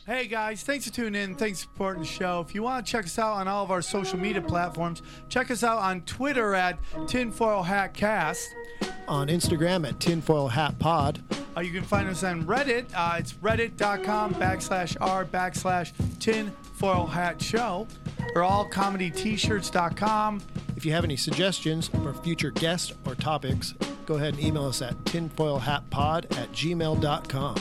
Hey guys, thanks for tuning in. Thanks for supporting the show. If you want to check us out on all of our social media platforms, check us out on Twitter at Tinfoil Hat Cast. On Instagram at Tinfoil Hat Pod. You can find us on Reddit. It's reddit.com/r/Tinfoil Hat Show. Or allcomedyt-shirts.com. If you have any suggestions for future guests or topics, go ahead and email us at tinfoilhatpod@gmail.com.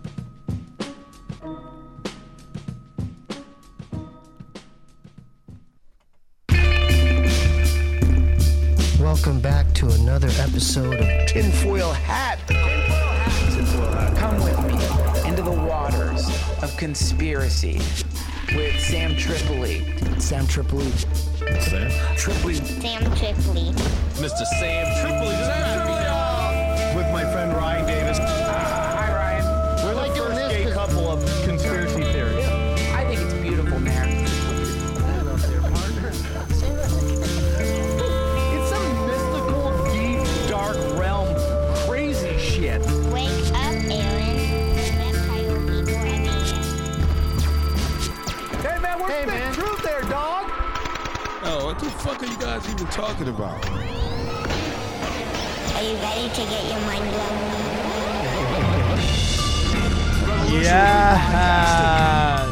Welcome back to another episode of Tinfoil Hat. Come with me into the waters of conspiracy with Sam Tripoli. Sam Tripoli. Sam Tripoli. Sam Tripoli. Mr. Sam Tripoli. With my friend Ryan Davis. Hi, Ryan. We're like the doing first this gay 'cause- couple of conspiracy theories. I think it's beautiful, man. It's some mystical, deep, dark realm crazy shit. Wake up, Aaron. Vampire people everywhere. Hey man, we're spitting truth there, dog. Oh, what the fuck are you guys even talking about? Are you ready to get your mind blown? Yes.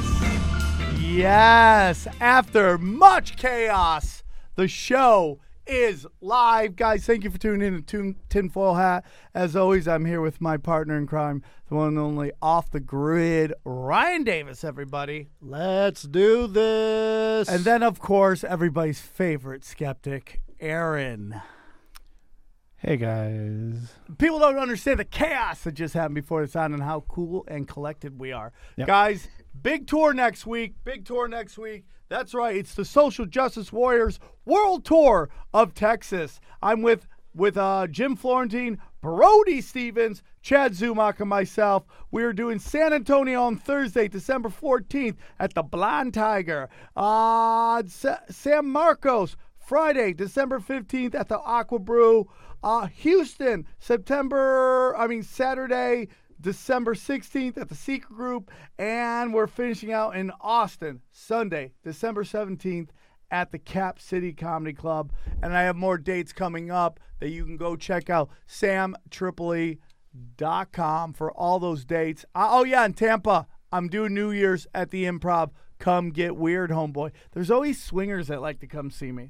Yes. After much chaos, the show is live. Guys, thank you for tuning in to Tinfoil Hat. As always, I'm here with my partner in crime, the one and only off the grid, Ryan Davis, everybody. Let's do this. And then, of course, everybody's favorite skeptic, Aaron. Hey guys. People don't understand the chaos that just happened before this on and how cool and collected we are. Yep. Guys, big tour next week. That's right. It's the Social Justice Warriors World Tour of Texas. I'm with Jim Florentine, Brody Stevens, Chad Zumach, and myself. We are doing San Antonio on Thursday, December 14th at the Blind Tiger. San Marcos, Friday, December 15th at the Aqua Brew. Houston, Saturday, December 16th at the Secret Group. And we're finishing out in Austin, Sunday, December 17th at the Cap City Comedy Club. And I have more dates coming up that you can go check out. SamTripoli.com for all those dates. In Tampa, I'm doing New Year's at the Improv. Come get weird, homeboy. There's always swingers that like to come see me.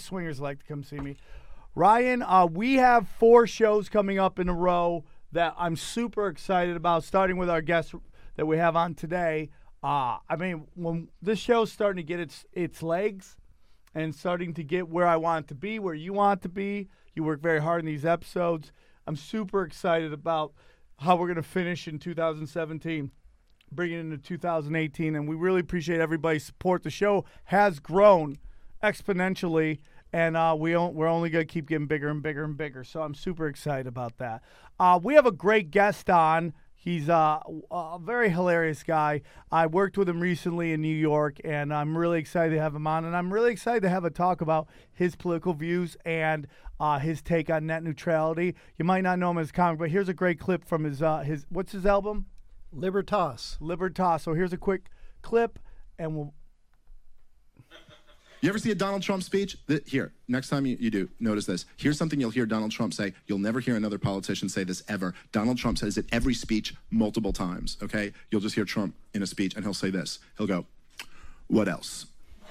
Ryan, we have 4 shows coming up in a row that I'm super excited about, starting with our guest that we have on today. When this show's starting to get its legs and starting to get where I want it to be, where you want it to be, you work very hard in these episodes. I'm super excited about how we're going to finish in 2017. Bring it into 2018, and we really appreciate everybody's support. The show has grown exponentially, and we're only going to keep getting bigger and bigger and bigger, so I'm super excited about that. We have a great guest on. He's a very hilarious guy. I worked with him recently in New York, and I'm really excited to have him on, and I'm really excited to have a talk about his political views and his take on net neutrality. You might not know him as a comic, but here's a great clip from his what's his album? Libertas. So here's a quick clip, and we'll... You ever see a Donald Trump speech? Here, next time you do, notice this. Here's something you'll hear Donald Trump say. You'll never hear another politician say this ever. Donald Trump says it every speech multiple times, okay? You'll just hear Trump in a speech, and he'll say this. He'll go, what else?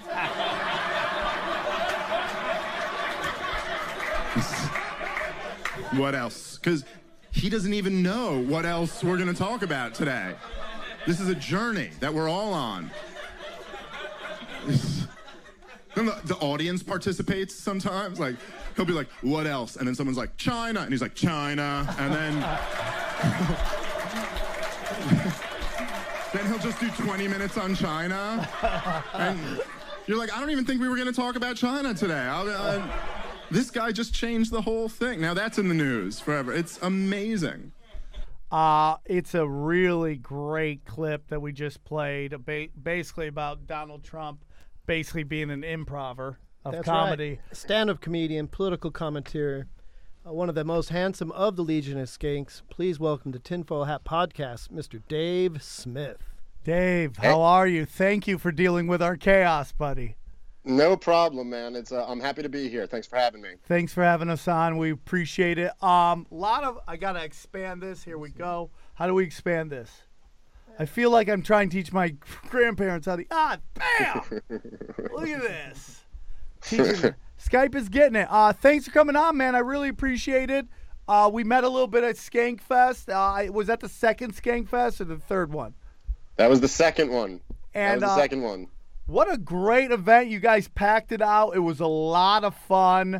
What else? Because he doesn't even know what else we're going to talk about today. This is a journey that we're all on. And the audience participates sometimes. Like, he'll be like, what else? And then someone's like, China. And he's like, China. And then... then he'll just do 20 minutes on China. And you're like, I don't even think we were going to talk about China today. This guy just changed the whole thing. Now that's in the news forever. It's amazing. It's a really great clip that we just played, basically about Donald Trump basically being an improver of That's comedy. Right. Stand-up comedian, political commentator, one of the most handsome of the Legion of Skanks. Please welcome to Tinfoil Hat Podcast, Mr. Dave Smith. Dave, how are you? Thank you for dealing with our chaos, buddy. No problem, man. It's I'm happy to be here. Thanks for having me. Thanks for having us on. We appreciate it. I gotta expand this. Here we go. How do we expand this? I feel like I'm trying to teach my grandparents how to. Bam! Look at this. Skype is getting it. Thanks for coming on, man. I really appreciate it. We met a little bit at Skankfest. Was that the second Skankfest or the third one? That was the second one. And that was the second one. What a great event. You guys packed it out. It was a lot of fun.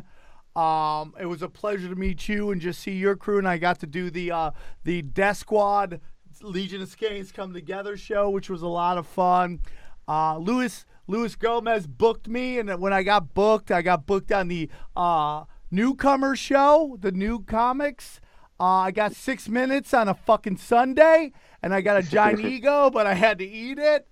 It was a pleasure to meet you and just see your crew. And I got to do the Death Squad Legion of Skanks Come Together show, which was a lot of fun. Luis Gomez booked me, and when I got booked on the Newcomer show, the new comics. I got 6 minutes on a fucking Sunday, and I got a giant ego, but I had to eat it.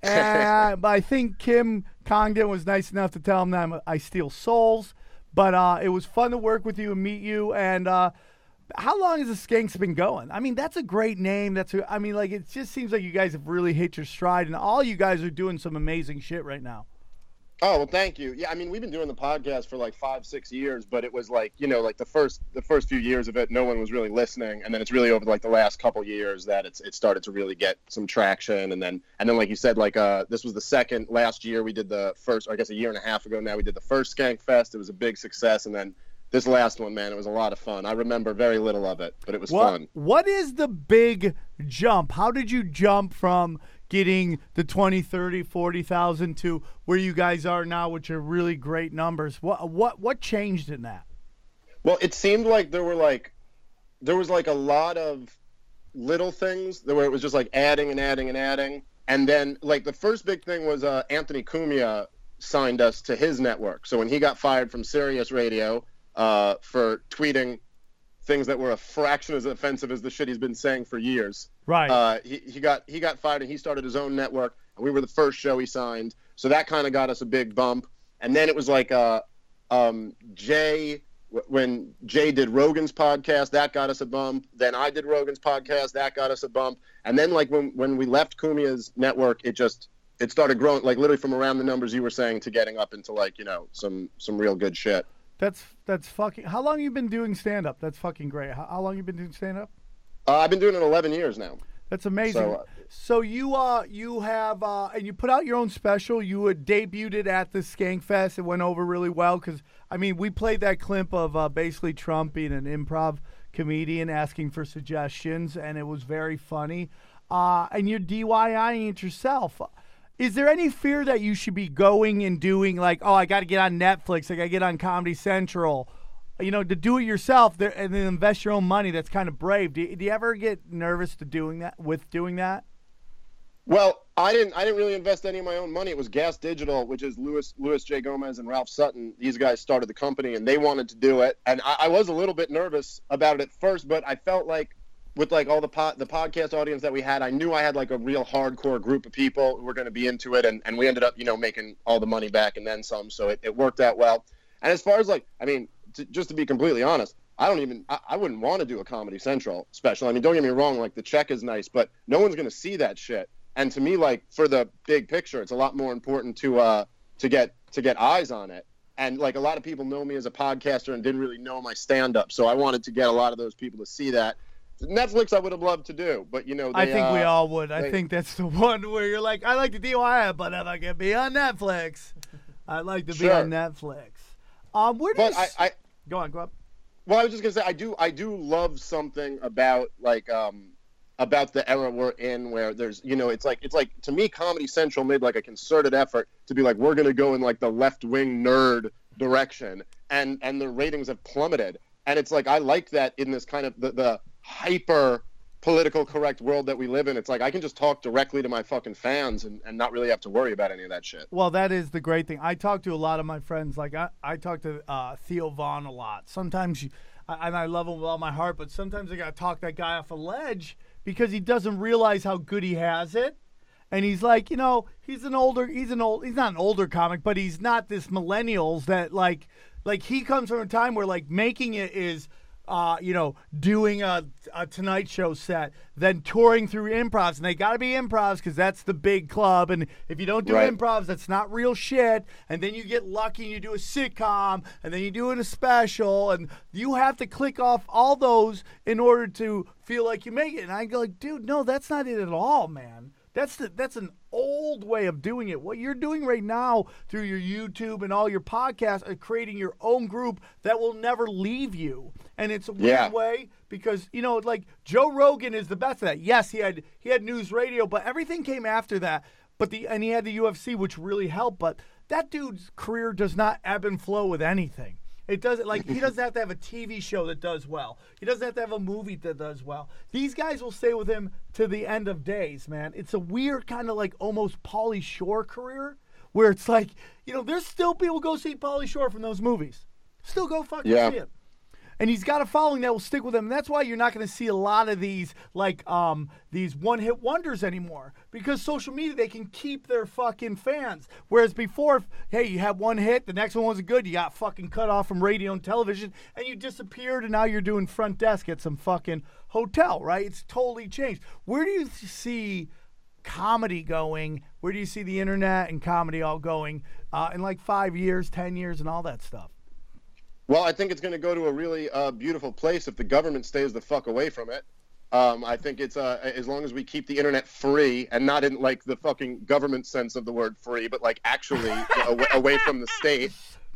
But I think Kim Congdon was nice enough to tell him that I steal souls. But it was fun to work with you and meet you. And how long has the Skanks been going? I mean, that's a great name. It just seems like you guys have really hit your stride, and all you guys are doing some amazing shit right now. Oh, well, thank you. Yeah, I mean, we've been doing the podcast for like 5-6 years, but it was like, like the first few years of it, no one was really listening, and then it's really over like the last couple years that it started to really get some traction, and then like you said, like this was the second. Last year we did the first, or I guess a year and a half ago now, we did the first Skankfest. It was a big success, and then this last one, man, it was a lot of fun. I remember very little of it, but it was fun. What is the big jump? How did you jump from getting the 20, 30, 40,000 to where you guys are now, which are really great numbers? What changed in that? Well, it seemed like there was like a lot of little things where it was just like adding and adding and adding. And then like the first big thing was Anthony Cumia signed us to his network. So when he got fired from Sirius Radio for tweeting things that were a fraction as offensive as the shit he's been saying for years. Right. He got fired and he started his own network, and we were the first show he signed. So that kind of got us a big bump. And then it was like when Jay did Rogan's podcast, that got us a bump. Then I did Rogan's podcast, that got us a bump. And then like when we left Cumia's network, it started growing, like literally from around the numbers you were saying to getting up into like, some real good shit. That's fucking. How long you been doing stand up? That's fucking great. How long you been doing stand up? I've been doing it 11 years now. That's amazing. So you have and you put out your own special. You had debuted it at the Skankfest. It went over really well because I mean we played that clip of basically Trump being an improv comedian asking for suggestions, and it was very funny. And you're DIYing it yourself. Is there any fear that you should be going and doing like, oh, I got to get on Netflix, I got to get on Comedy Central, to do it yourself and then invest your own money? That's kind of brave. Do you ever get nervous doing that? Well, I didn't really invest any of my own money. It was Gas Digital, which is Louis J. Gomez and Ralph Sutton. These guys started the company and they wanted to do it. And I was a little bit nervous about it at first, but I felt like with like all the podcast audience that we had, I knew I had like a real hardcore group of people who were going to be into it, and we ended up, making all the money back and then some. So it worked out well. And as far as like, I mean, just to be completely honest, I wouldn't want to do a Comedy Central special. I mean, don't get me wrong, like the check is nice, but no one's going to see that shit. And to me, like for the big picture, it's a lot more important to get eyes on it. And like a lot of people know me as a podcaster and didn't really know my stand-up, so I wanted to get a lot of those people to see that. Netflix I would have loved to do, but I think we all would. I think that's the one where you're like, I like to DIY, but if I can be on Netflix, I'd like to be on Netflix. Go on. Well, I was just gonna say I do love something about like about the era we're in, where there's it's like to me Comedy Central made like a concerted effort to be like, we're gonna go in like the left-wing nerd direction, and the ratings have plummeted. And it's like I like that in this kind of the hyper political correct world that we live in. It's like I can just talk directly to my fucking fans and not really have to worry about any of that shit. Well, that is the great thing. I talk to a lot of my friends. Like I talk to Theo Vaughn a lot. Sometimes and I love him with all my heart, but sometimes I got to talk that guy off a ledge because he doesn't realize how good he has it. And he's like, he's not an older comic, but he's not this millennials that like he comes from a time where like making it is doing a Tonight Show set, then touring through improvs. And they got to be improvs because that's the big club. And if you don't do improvs, that's not real shit. And then you get lucky and you do a sitcom, and then you do it a special. And you have to click off all those in order to feel like you make it. And I go like, dude, no, that's not it at all, man. That's an old way of doing it. What you're doing right now through your YouTube and all your podcasts are creating your own group that will never leave you. And it's a weird way because, like Joe Rogan is the best of that. Yes, he had news radio, but everything came after that. And he had the UFC, which really helped. But that dude's career does not ebb and flow with anything. It doesn't he doesn't have to have a TV show that does well. He doesn't have to have a movie that does well. These guys will stay with him to the end of days, man. It's a weird kind of like almost Pauly Shore career where it's like, there's still people go see Pauly Shore from those movies. Still go fucking see it. And he's got a following that will stick with him. And that's why you're not going to see a lot of these these one-hit wonders anymore. Because social media, they can keep their fucking fans. Whereas before, hey, you had one hit, the next one wasn't good, you got fucking cut off from radio and television, and you disappeared, and now you're doing front desk at some fucking hotel, right? It's totally changed. Where do you see comedy going? Where do you see the internet and comedy all going in like 5 years, 10 years, and all that stuff? Well, I think it's going to go to a really beautiful place if the government stays the fuck away from it. I think it's as long as we keep the internet free and not in like the fucking government sense of the word free, but like actually away from the state.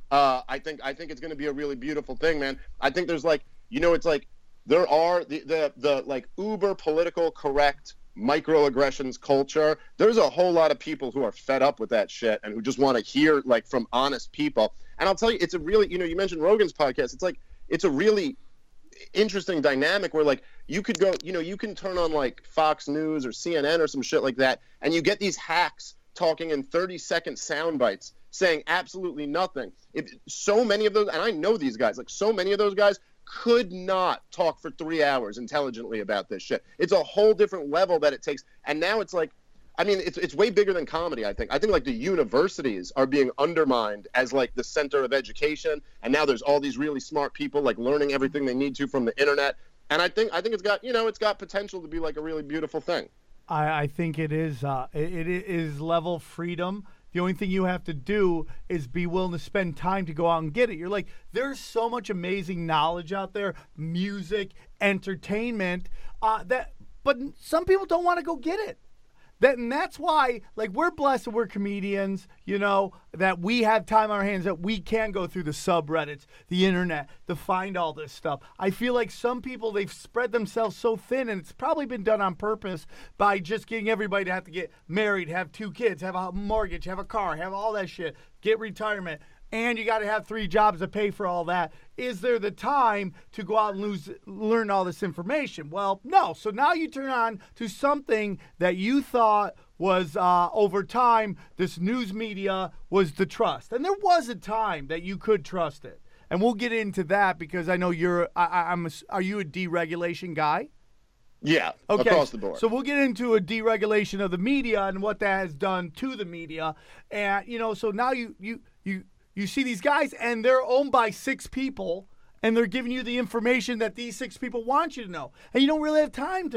I think it's going to be a really beautiful thing, man. I think there's like, it's like there are the like uber political correct microaggressions culture. There's a whole lot of people who are fed up with that shit and who just want to hear like from honest people. And I'll tell you, it's a really, you mentioned Rogan's podcast. It's like, it's a really interesting dynamic where like you could go, you can turn on like Fox News or CNN or some shit like that, and you get these hacks talking in 30-second sound bites saying absolutely nothing. If so many of those, and I know these guys, like so many of those guys could not talk for 3 hours intelligently about this shit. It's a whole different level that it takes. And now it's like, I mean, it's way bigger than comedy, I think. I think like the universities are being undermined as like the center of education, and now there's all these really smart people like learning everything they need to from the internet. And I think it's got, it's got potential to be like a really beautiful thing. I think it is. It is level freedom. The only thing you have to do is be willing to spend time to go out and get it. You're like, there's so much amazing knowledge out there, music, entertainment, but some people don't want to go get it. And that's why, like, we're blessed that we're comedians, that we have time on our hands, that we can go through the subreddits, the internet, to find all this stuff. I feel like some people, they've spread themselves so thin, and it's probably been done on purpose by just getting everybody to have to get married, have 2 kids, have a mortgage, have a car, have all that shit, get retirement. And you got to have 3 jobs to pay for all that. Is there the time to go out and learn all this information? Well, no. So now you turn on to something that you thought was over time, this news media was the trust. And there was a time that you could trust it. And we'll get into that because I know are you a deregulation guy? Yeah, okay. Across the board. So we'll get into a deregulation of the media and what that has done to the media. And, so now you see these guys, and they're owned by 6 people, and they're giving you the information that these 6 people want you to know. And you don't really have time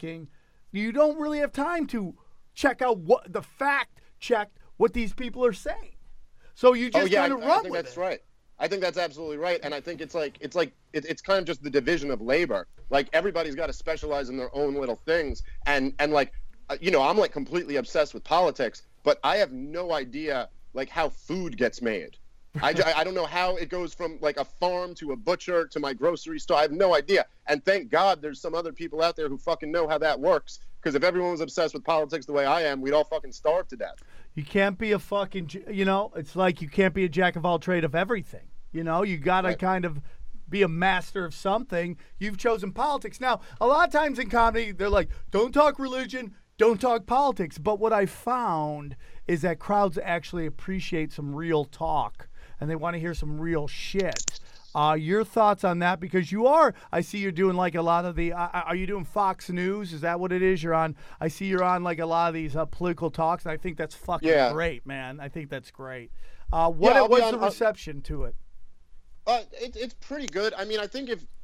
to check out what the fact-check what these people are saying. So you just kind of run with it. I think that's right. I think that's absolutely right. And I think it's kind of just the division of labor. Like, everybody's got to specialize in their own little things. And like, I'm like completely obsessed with politics, but I have no idea like how food gets made. I don't know how it goes from like a farm to a butcher to my grocery store. I have no idea. And thank God there's some other people out there who fucking know how that works. Because if everyone was obsessed with politics the way I am, we'd all fucking starve to death. You can't be a fucking, it's like you can't be a jack of all trade of everything. You got to kind of be a master of something. You've chosen politics. Now, a lot of times in comedy, they're like, don't talk religion, don't talk politics. But what I found is that crowds actually appreciate some real talk. And they want to hear some real shit. Your thoughts on that? Because I see you're doing like a lot of the, are you doing Fox News? Is that what it is? I see you're on like a lot of these political talks, and I think that's fucking great, man. I think that's great. What's the reception to it? It's pretty good. I mean, I think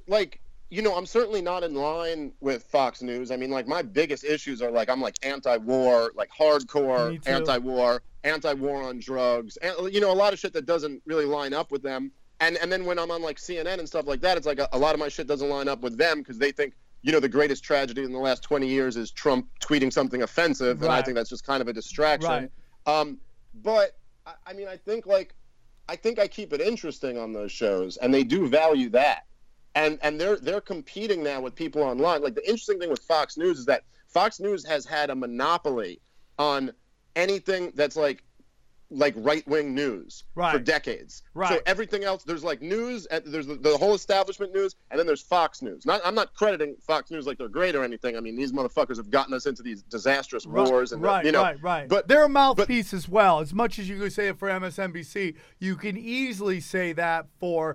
like, you know, I'm certainly not in line with Fox News. I mean, like, my biggest issues are, like, I'm, like, anti-war, like, hardcore anti-war on drugs. And, you know, a lot of shit that doesn't really line up with them. And then when I'm on, like, CNN and stuff like that, it's like a lot of my shit doesn't line up with them because they think, you know, the greatest tragedy in the last 20 years is Trump tweeting something offensive. And I think that's just kind of a distraction. But, I mean, I think I keep it interesting on those shows, and they do value that. And they're competing now with people online. Like, the interesting thing with Fox News is that Fox News has had a monopoly on anything that's like right-wing news for decades. So everything else, there's like news, there's the whole establishment news, and then there's Fox News. I'm not crediting Fox News like they're great or anything. I mean, these motherfuckers have gotten us into these disastrous wars. And, you know, But they're a mouthpiece as well. As much as you could say it for MSNBC, you can easily say that for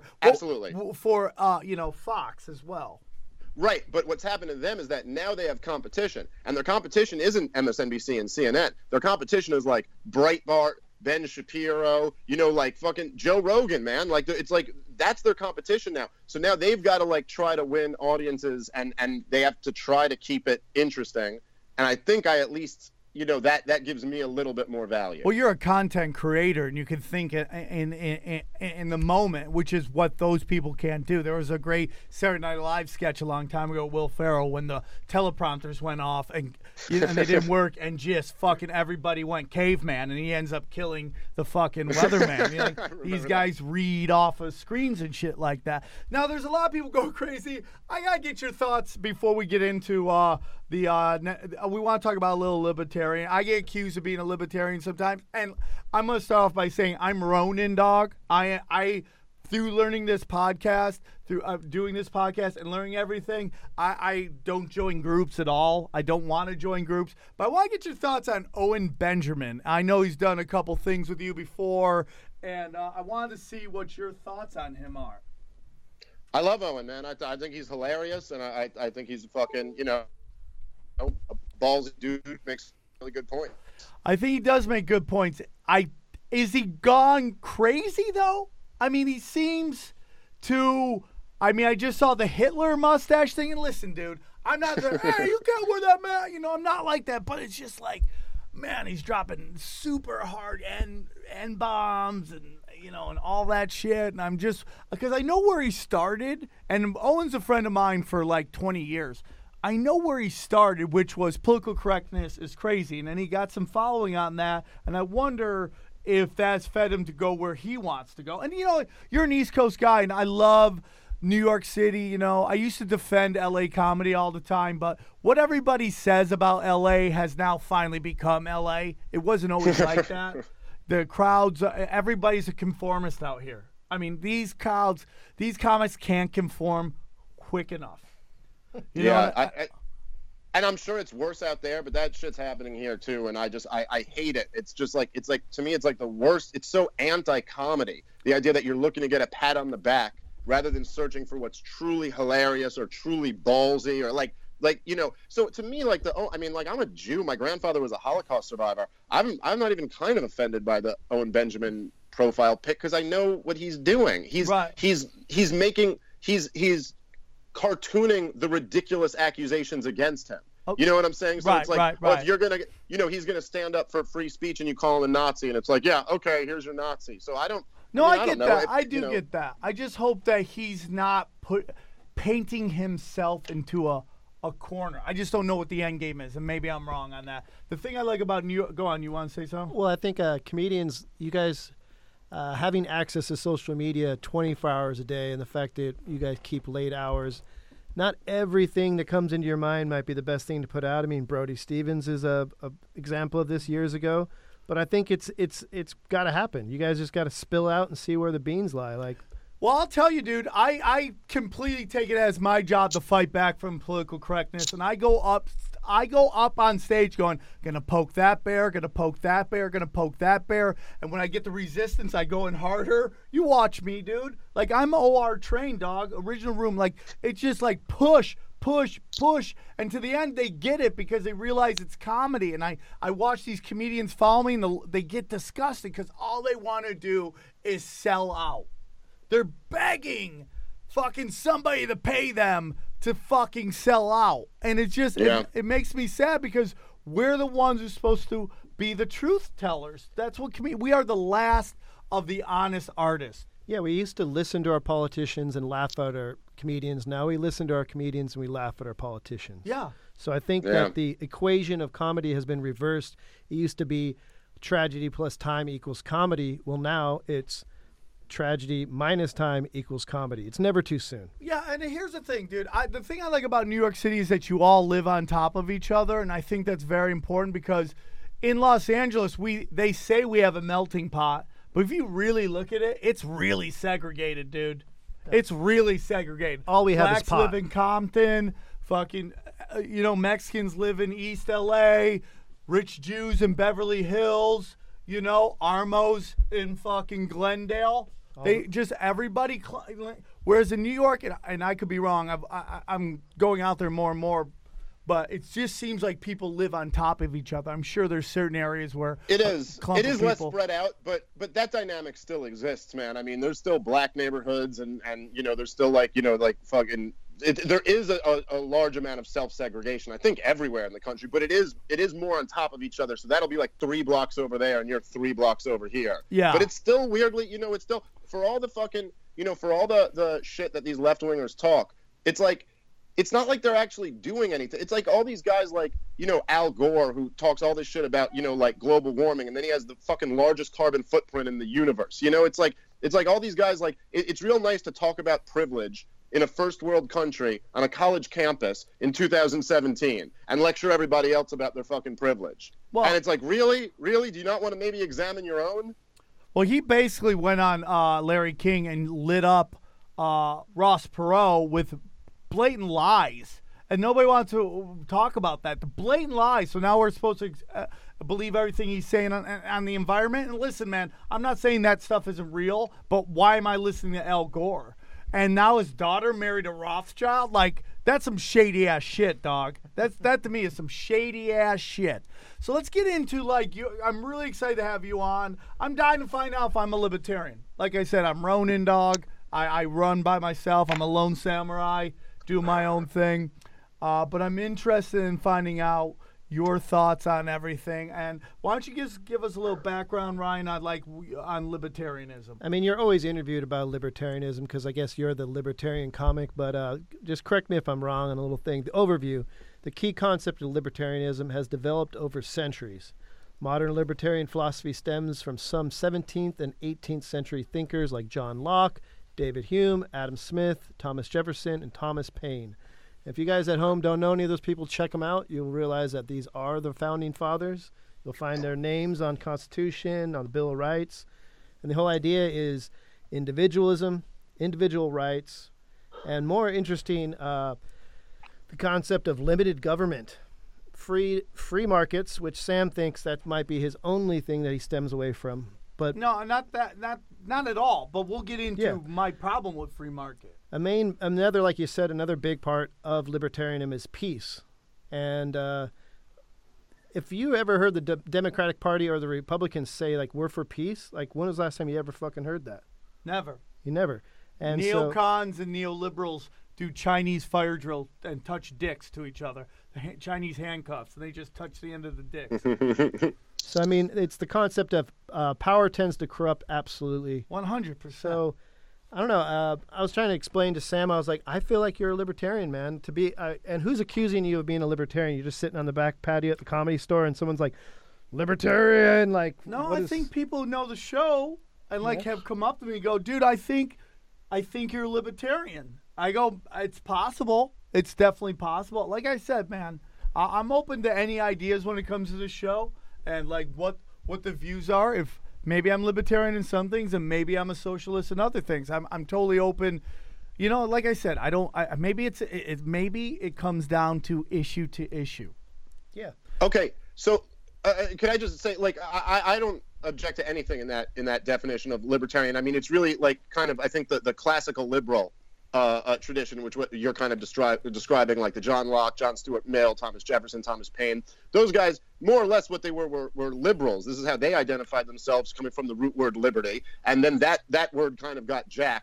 you know, Fox as well. Right, but what's happened to them is that now they have competition, and their competition isn't MSNBC and CNN. Their competition is like Breitbart, Ben Shapiro, you know, like fucking Joe Rogan, man. Like, it's like that's their competition now. So now they've got to like try to win audiences, and they have to try to keep it interesting. And I think I at least, you know, that gives me a little bit more value. Well, you're a content creator, and you can think in the moment, which is what those people can't do. There was a great Saturday Night Live sketch a long time ago, Will Ferrell, when the teleprompters went off and they didn't work, and just fucking everybody went caveman, and he ends up killing the fucking weatherman. You know, like, these guys read off of screens and shit like that. Now, there's a lot of people going crazy. I gotta get your thoughts before we get into we want to talk about a little libertarian. I get accused of being a libertarian sometimes, and I'm going to start off by saying I'm Ronin, dog. I through learning this podcast, through doing this podcast and learning everything, I don't join groups at all. I don't want to join groups, but I want to get your thoughts on Owen Benjamin. I know he's done a couple things with you before, and I wanted to see what your thoughts on him are. I love Owen, man. I think he's hilarious, and I think he's fucking, you know, a ballsy dude, makes really good points. I think he does make good points. Is he gone crazy though? I mean, he seems to. I mean, I just saw the Hitler mustache thing, and listen, dude, I'm not there. Hey, you can't wear that, man. You know, I'm not like that. But it's just like, man, he's dropping super hard N bombs and, you know, and all that shit. And I'm just, because I know where he started, and Owen's a friend of mine for like 20 years. I know where he started, which was political correctness is crazy. And then he got some following on that. And I wonder if that's fed him to go where he wants to go. And, you know, you're an East Coast guy, and I love New York City. You know, I used to defend L.A. comedy all the time. But what everybody says about L.A. has now finally become L.A. It wasn't always like that. The crowds, everybody's a conformist out here. I mean, these comics can't conform quick enough. You know, and I'm sure it's worse out there, but that shit's happening here too. And I hate it. It's just like, it's like, to me, it's like the worst. It's so anti-comedy. The idea that you're looking to get a pat on the back rather than searching for what's truly hilarious or truly ballsy or like, you know, so to me, like I mean, like, I'm a Jew. My grandfather was a Holocaust survivor. I'm not even kind of offended by the Owen Benjamin profile pic because I know what he's doing. He's cartooning the ridiculous accusations against him. You know what I'm saying? So it's like, if you're going to, you know, he's going to stand up for free speech and you call him a Nazi, and it's like, yeah, okay, here's your Nazi. So I don't. No, I get that. I do get that. I just hope that he's not painting himself into a corner. I just don't know what the end game is, and maybe I'm wrong on that. The thing I like about New York, go on, you want to say something? Well, I think comedians, you guys, having access to social media 24 hours a day, and the fact that you guys keep late hours, not everything that comes into your mind might be the best thing to put out. I mean, Brody Stevens is a example of this years ago, but I think it's got to happen. You guys just got to spill out and see where the beans lie. Like, well, I'll tell you, dude, I completely take it as my job to fight back from political correctness, and I go up on stage going, gonna poke that bear, gonna poke that bear, gonna poke that bear, and when I get the resistance, I go in harder. You watch me, dude. Like, I'm OR trained, dog. Original room. Like, it's just like push, and to the end, they get it because they realize it's comedy, and I watch these comedians follow me, and they get disgusted because all they want to do is sell out. They're begging fucking somebody to pay them to fucking sell out. And it's just, it makes me sad because we're the ones who's supposed to be the truth tellers. That's what we are, the last of the honest artists. Yeah, we used to listen to our politicians and laugh at our comedians. Now we listen to our comedians and we laugh at our politicians. Yeah. So I think that the equation of comedy has been reversed. It used to be tragedy plus time equals comedy. Well, now it's tragedy minus time equals comedy. It's never too soon. Yeah, and here's the thing, dude. The thing I like about New York City is that you all live on top of each other, and I think that's very important because in Los Angeles, they say we have a melting pot, but if you really look at it, it's really segregated, dude. It's really segregated. All we have Blacks is pot. live in Compton. Fucking, Mexicans live in East L.A. Rich Jews in Beverly Hills. Armos in fucking Glendale. Everybody. Whereas in New York, and I could be wrong. I'm going out there more and more. But it just seems like people live on top of each other. I'm sure there's certain areas where it is less spread out, but that dynamic still exists, man. I mean, there's still black neighborhoods, and there's still fucking. There is a large amount of self-segregation, I think, everywhere in the country. But it is more on top of each other. So that'll be like 3 blocks over there, and you're 3 blocks over here. Yeah. But it's still weirdly, it's still for all the fucking, for all the shit that these left-wingers talk. It's like. It's not like they're actually doing anything. It's like all these guys like, Al Gore, who talks all this shit about, like global warming, and then he has the fucking largest carbon footprint in the universe. It's like all these guys, like, it's real nice to talk about privilege in a first world country on a college campus in 2017 and lecture everybody else about their fucking privilege. Well, and it's like, really? Do you not want to maybe examine your own? Well, he basically went on Larry King and lit up Ross Perot with blatant lies, and nobody wants to talk about that. The blatant lies. So now we're supposed to believe everything he's saying on the environment. And listen, man, I'm not saying that stuff isn't real, but why am I listening to Al Gore? And now his daughter married a Rothschild? Like, that's some shady ass shit, dog. That to me is some shady ass shit. So let's get into I'm really excited to have you on. I'm dying to find out if I'm a libertarian. Like I said, I'm Ronin, dog. I run by myself. I'm a lone samurai. Do my own thing, but I'm interested in finding out your thoughts on everything. And why don't you just give us a little background, Ryan, on libertarianism? I mean, you're always interviewed about libertarianism because I guess you're the libertarian comic, but just correct me if I'm wrong on a little thing. The overview, the key concept of libertarianism has developed over centuries. Modern libertarian philosophy stems from some 17th and 18th century thinkers like John Locke, David Hume, Adam Smith, Thomas Jefferson, and Thomas Paine. If you guys at home don't know any of those people, check them out. You'll realize that these are the founding fathers. You'll find their names on Constitution, on the Bill of Rights. And the whole idea is individualism, individual rights, and more interesting, the concept of limited government, free markets, which Sam thinks that might be his only thing that he stems away from. But no, not at all. But we'll get into my problem with free market. Like you said, another big part of libertarianism is peace. And if you ever heard the Democratic Party or the Republicans say, we're for peace, when was the last time you ever fucking heard that? Never. You never. And neocons and neoliberals do Chinese fire drill and touch dicks to each other. Chinese handcuffs, and they just touch the end of the dicks. So, I mean, it's the concept of power tends to corrupt absolutely. 100%. So, I don't know. I was trying to explain to Sam, I was like, I feel like you're a libertarian, man. And who's accusing you of being a libertarian? You're just sitting on the back patio at the Comedy Store, and someone's like, libertarian? No, I think people who know the show and, have come up to me and go, dude, I think you're a libertarian. I go, it's possible. It's definitely possible. Like I said, man, I'm open to any ideas when it comes to the show. And what the views are. If maybe I'm libertarian in some things, and maybe I'm a socialist in other things. I'm totally open. Like I said, maybe it comes down to issue to issue. Yeah. Okay. So can I just say, I don't object to anything in that definition of libertarian. I mean, it's really I think the classical liberal tradition, which what you're kind of describing, like the John Locke, John Stuart Mill, Thomas Jefferson, Thomas Paine. Those guys, more or less what they were liberals. This is how they identified themselves, coming from the root word liberty. And then that word kind of got jacked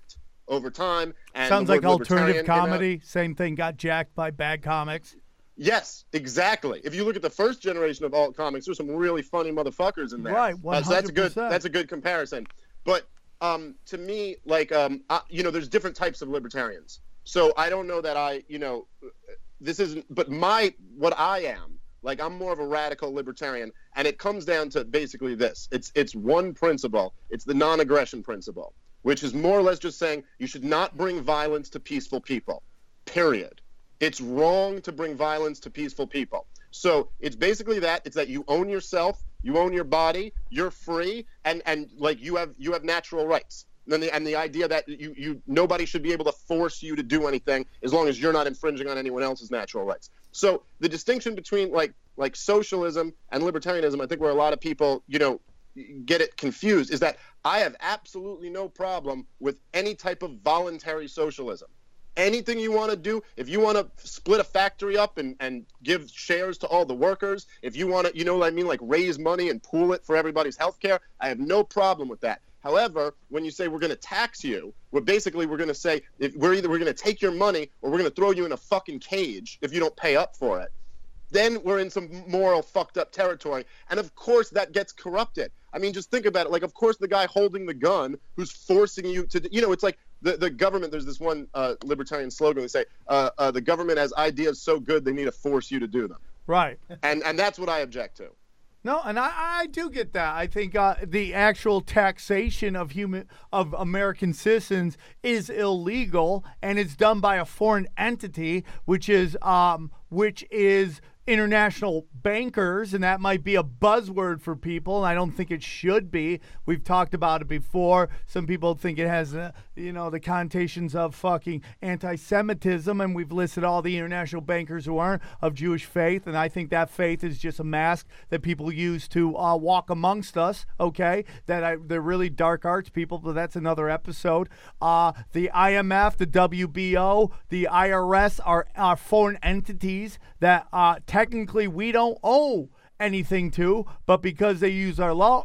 over time. And Sounds the like word alternative libertarian, you know, comedy. Same thing. Got jacked by bad comics. Yes, exactly. If you look at the first generation of alt comics, there's some really funny motherfuckers in there. Right, So that's 100%. that's a good comparison. But to me, like, you know, there's different types of libertarians. So I don't know that this isn't. But what I am, like, I'm more of a radical libertarian, and it comes down to basically this. It's one principle. It's the non-aggression principle, which is more or less just saying you should not bring violence to peaceful people. Period. It's wrong to bring violence to peaceful people. So it's basically that. It's that you own yourself, you own your body, you're free, and like you have natural rights. And the idea that nobody should be able to force you to do anything as long as you're not infringing on anyone else's natural rights. So the distinction between like socialism and libertarianism, I think where a lot of people, you know, get it confused, is that I have absolutely no problem with any type of voluntary socialism. Anything you want to do, if you want to split a factory up and give shares to all the workers, if you want to, you know what I mean, like raise money and pool it for everybody's health care, I have no problem with that. However, when you say we're going to tax you, we're going to say we're going to take your money or we're going to throw you in a fucking cage if you don't pay up for it. Then we're in some moral fucked up territory. And of course that gets corrupted. I mean, just think about it. Like, of course the guy holding the gun who's forcing you to, you know, it's like the government, there's this one libertarian slogan. They say, the government has ideas so good they need to force you to do them. Right. And that's what I object to. No, and I do get that. I think the actual taxation of American citizens is illegal, and it's done by a foreign entity, which is international bankers, and that might be a buzzword for people, and I don't think it should be. We've talked about it before. Some people think it has, the connotations of fucking anti-Semitism, and we've listed all the international bankers who aren't of Jewish faith, and I think that faith is just a mask that people use to walk amongst us, okay? They're really dark arts people, but that's another episode. The IMF, the WBO, the IRS are foreign entities that technically we don't owe anything to, but because they use our law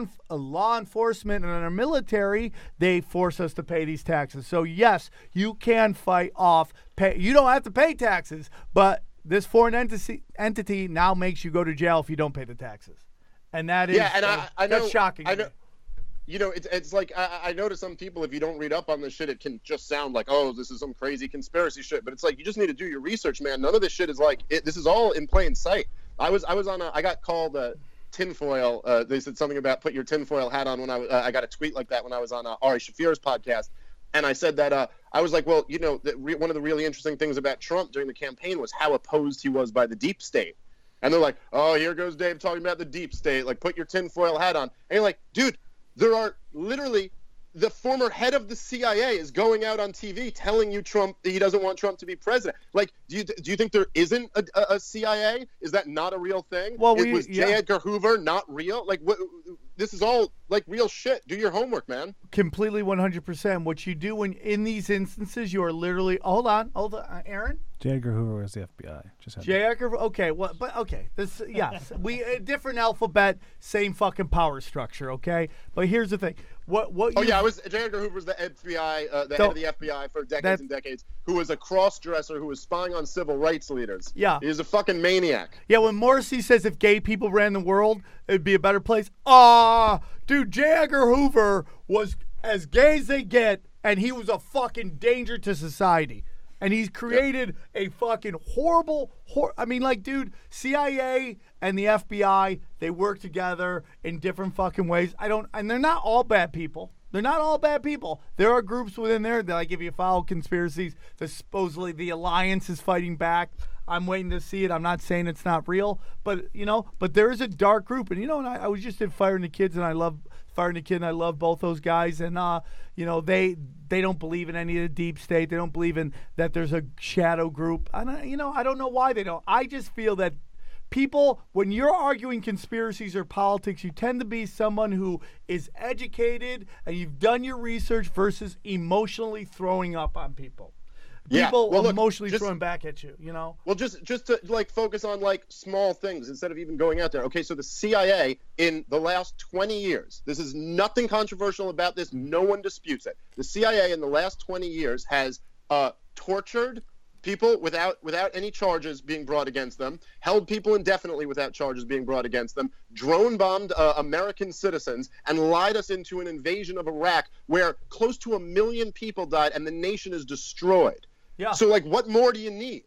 enforcement and our military, they force us to pay these taxes. So yes, you can fight off. You don't have to pay taxes, but this foreign entity now makes you go to jail if you don't pay the taxes, and that is I know, that's shocking. I know. You know, it's like I know to some people, if you don't read up on this shit, it can just sound like, oh, this is some crazy conspiracy shit. But it's like, you just need to do your research, man. None of this shit is like this is all in plain sight. I got called tinfoil. They said something about put your tinfoil hat on when I got a tweet like that when I was on Ari Shafir's podcast, and I said that I was like, well, you know, one of the really interesting things about Trump during the campaign was how opposed he was by the deep state. And they're like, oh, here goes Dave talking about the deep state. Like, put your tinfoil hat on. And you're like, dude. There are literally the former head of the CIA is going out on TV telling you he doesn't want Trump to be president. Like, do you think there isn't a CIA? Is that not a real thing? Well, was J. Edgar Hoover not real? Like, this is all like real shit. Do your homework, man. Completely 100%. What you do in these instances, you are literally hold on, Aaron. J. Edgar Hoover was the FBI. J. Edgar. Okay, this yes, we a different alphabet, same fucking power structure. Okay, but here's the thing. I was J. Edgar Hoover was the FBI, the head of the FBI for decades and decades, who was a cross-dresser who was spying on civil rights leaders. Yeah, he was a fucking maniac. Yeah, when Morrissey says if gay people ran the world, it'd be a better place. Dude, J. Edgar Hoover was as gay as they get, and he was a fucking danger to society. And he's created a fucking horrible, dude, CIA and the FBI, they work together in different fucking ways. And they're not all bad people. There are groups within there that, like, if you follow conspiracies, supposedly the alliance is fighting back. I'm waiting to see it. I'm not saying it's not real, but there is a dark group. And, and I was just in Fire and the Kids, and I love Fire and the Kid, and I love both those guys. And, they don't believe in any of the deep state. They don't believe in that there's a shadow group. And, I don't know why they don't. I just feel that people, when you're arguing conspiracies or politics, you tend to be someone who is educated and you've done your research versus emotionally throwing up on people. Yeah. people Well, look, emotionally just- throwing back at you, you know? Well, just to like focus on like small things instead of even going out there. Okay, so the CIA in the last 20 years, this is nothing controversial about this. No one disputes it. The CIA in the last 20 years has tortured people without any charges being brought against them, held people indefinitely without charges being brought against them, drone bombed American citizens, and lied us into an invasion of Iraq where close to 1 million people died and the nation is destroyed. Yeah. So, like, what more do you need?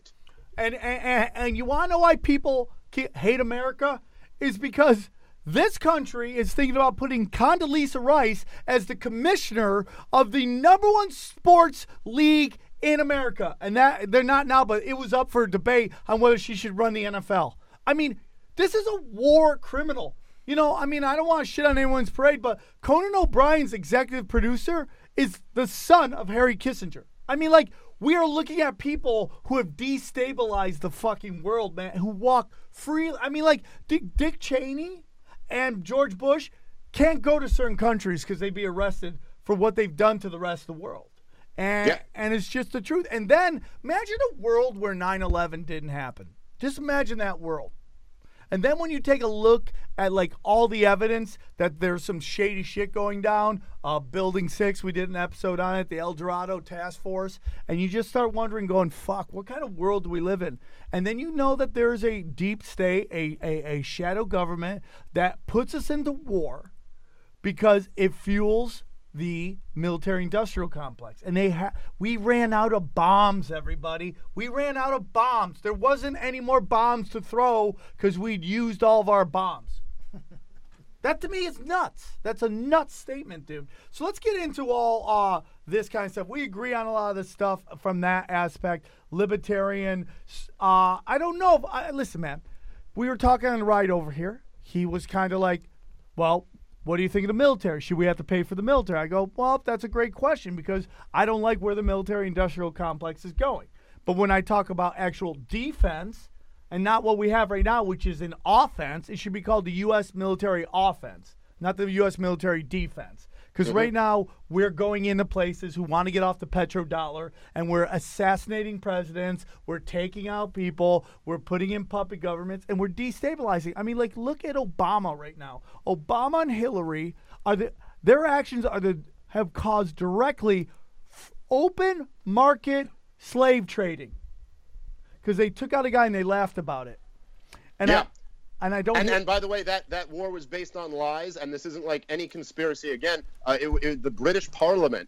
And you want to know why people hate America? Is because this country is thinking about putting Condoleezza Rice as the commissioner of the #1 sports league in America. And that they're not now, but it was up for debate on whether she should run the NFL. I mean, this is a war criminal. You know, I mean, I don't want to shit on anyone's parade, but Conan O'Brien's executive producer is the son of Harry Kissinger. I mean, like, we are looking at people who have destabilized the fucking world, man, who walk freely. I mean, like, Dick Cheney and George Bush can't go to certain countries because they'd be arrested for what they've done to the rest of the world. And it's just the truth. And then imagine a world where 9/11 didn't happen. Just imagine that world. And then when you take a look at like all the evidence that there's some shady shit going down, Building 6, we did an episode on it, the El Dorado Task Force, and you just start wondering, going, fuck, what kind of world do we live in? And then you know that there's a deep state, a shadow government that puts us into war because it fuels the military-industrial complex. And we ran out of bombs, everybody. We ran out of bombs. There wasn't any more bombs to throw because we'd used all of our bombs. That to me is nuts. That's a nuts statement, dude. So let's get into all this kind of stuff. We agree on a lot of this stuff from that aspect. Libertarian. I don't know. Listen, man. We were talking on the ride over here. He was kind of like, well, what do you think of the military? Should we have to pay for the military? I go, well, that's a great question because I don't like where the military-industrial complex is going. But when I talk about actual defense and not what we have right now, which is an offense, it should be called the U.S. military offense, not the U.S. military defense. Because right now we're going into places who want to get off the petrodollar and we're assassinating presidents, we're taking out people, we're putting in puppet governments, and we're destabilizing. I mean, like, look at Obama right now. Obama and Hillary, their actions have caused directly open market slave trading. Because they took out a guy and they laughed about it. And I don't. And by the way, that war was based on lies, and this isn't like any conspiracy. Again, the British Parliament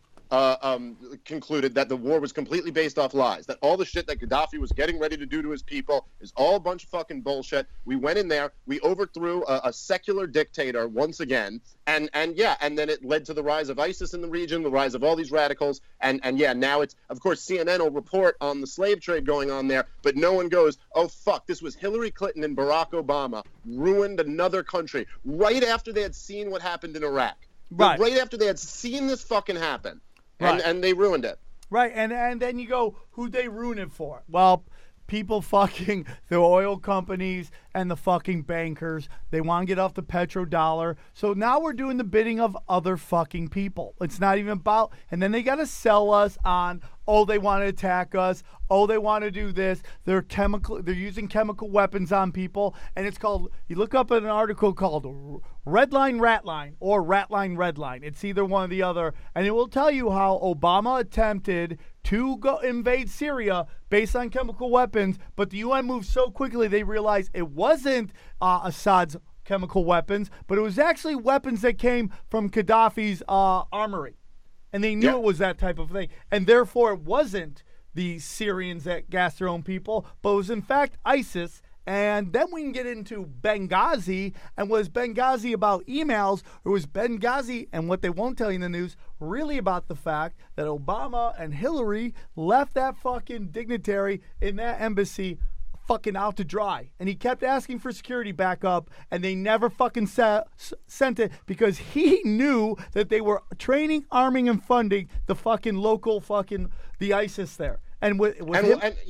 concluded that the war was completely based off lies. That all the shit that Gaddafi was getting ready to do to his people is all a bunch of fucking bullshit. We went in there, we overthrew a secular dictator once again, and then it led to the rise of ISIS in the region, the rise of all these radicals, and now it's, of course, CNN will report on the slave trade going on there, but no one goes, oh fuck, this was Hillary Clinton and Barack Obama ruined another country right after they had seen what happened in Iraq. Right after they had seen this fucking happen. Right. And they ruined it. Right, and then you go, who'd they ruin it for? Well, people fucking, the oil companies and the fucking bankers, they want to get off the petrodollar. So now we're doing the bidding of other fucking people. It's not even about, and then they got to sell us on, oh, they want to attack us. Oh, they want to do this. They're using chemical weapons on people. And it's called, you look up an article called Red Line, Rat Line, or Rat Line, Red Line. It's either one or the other. And it will tell you how Obama attempted to go invade Syria based on chemical weapons. But the UN moved so quickly, they realized it wasn't Assad's chemical weapons, but it was actually weapons that came from Gaddafi's armory. And they knew it was that type of thing. And therefore, it wasn't the Syrians that gassed their own people, but it was, in fact, ISIS. And then we can get into Benghazi. And was Benghazi about emails, or was Benghazi, and what they won't tell you in the news, really about the fact that Obama and Hillary left that fucking dignitary in that embassy fucking out to dry. And he kept asking for security backup, and they never fucking sent it because he knew that they were training, arming, and funding the fucking local fucking, the ISIS there. And with him,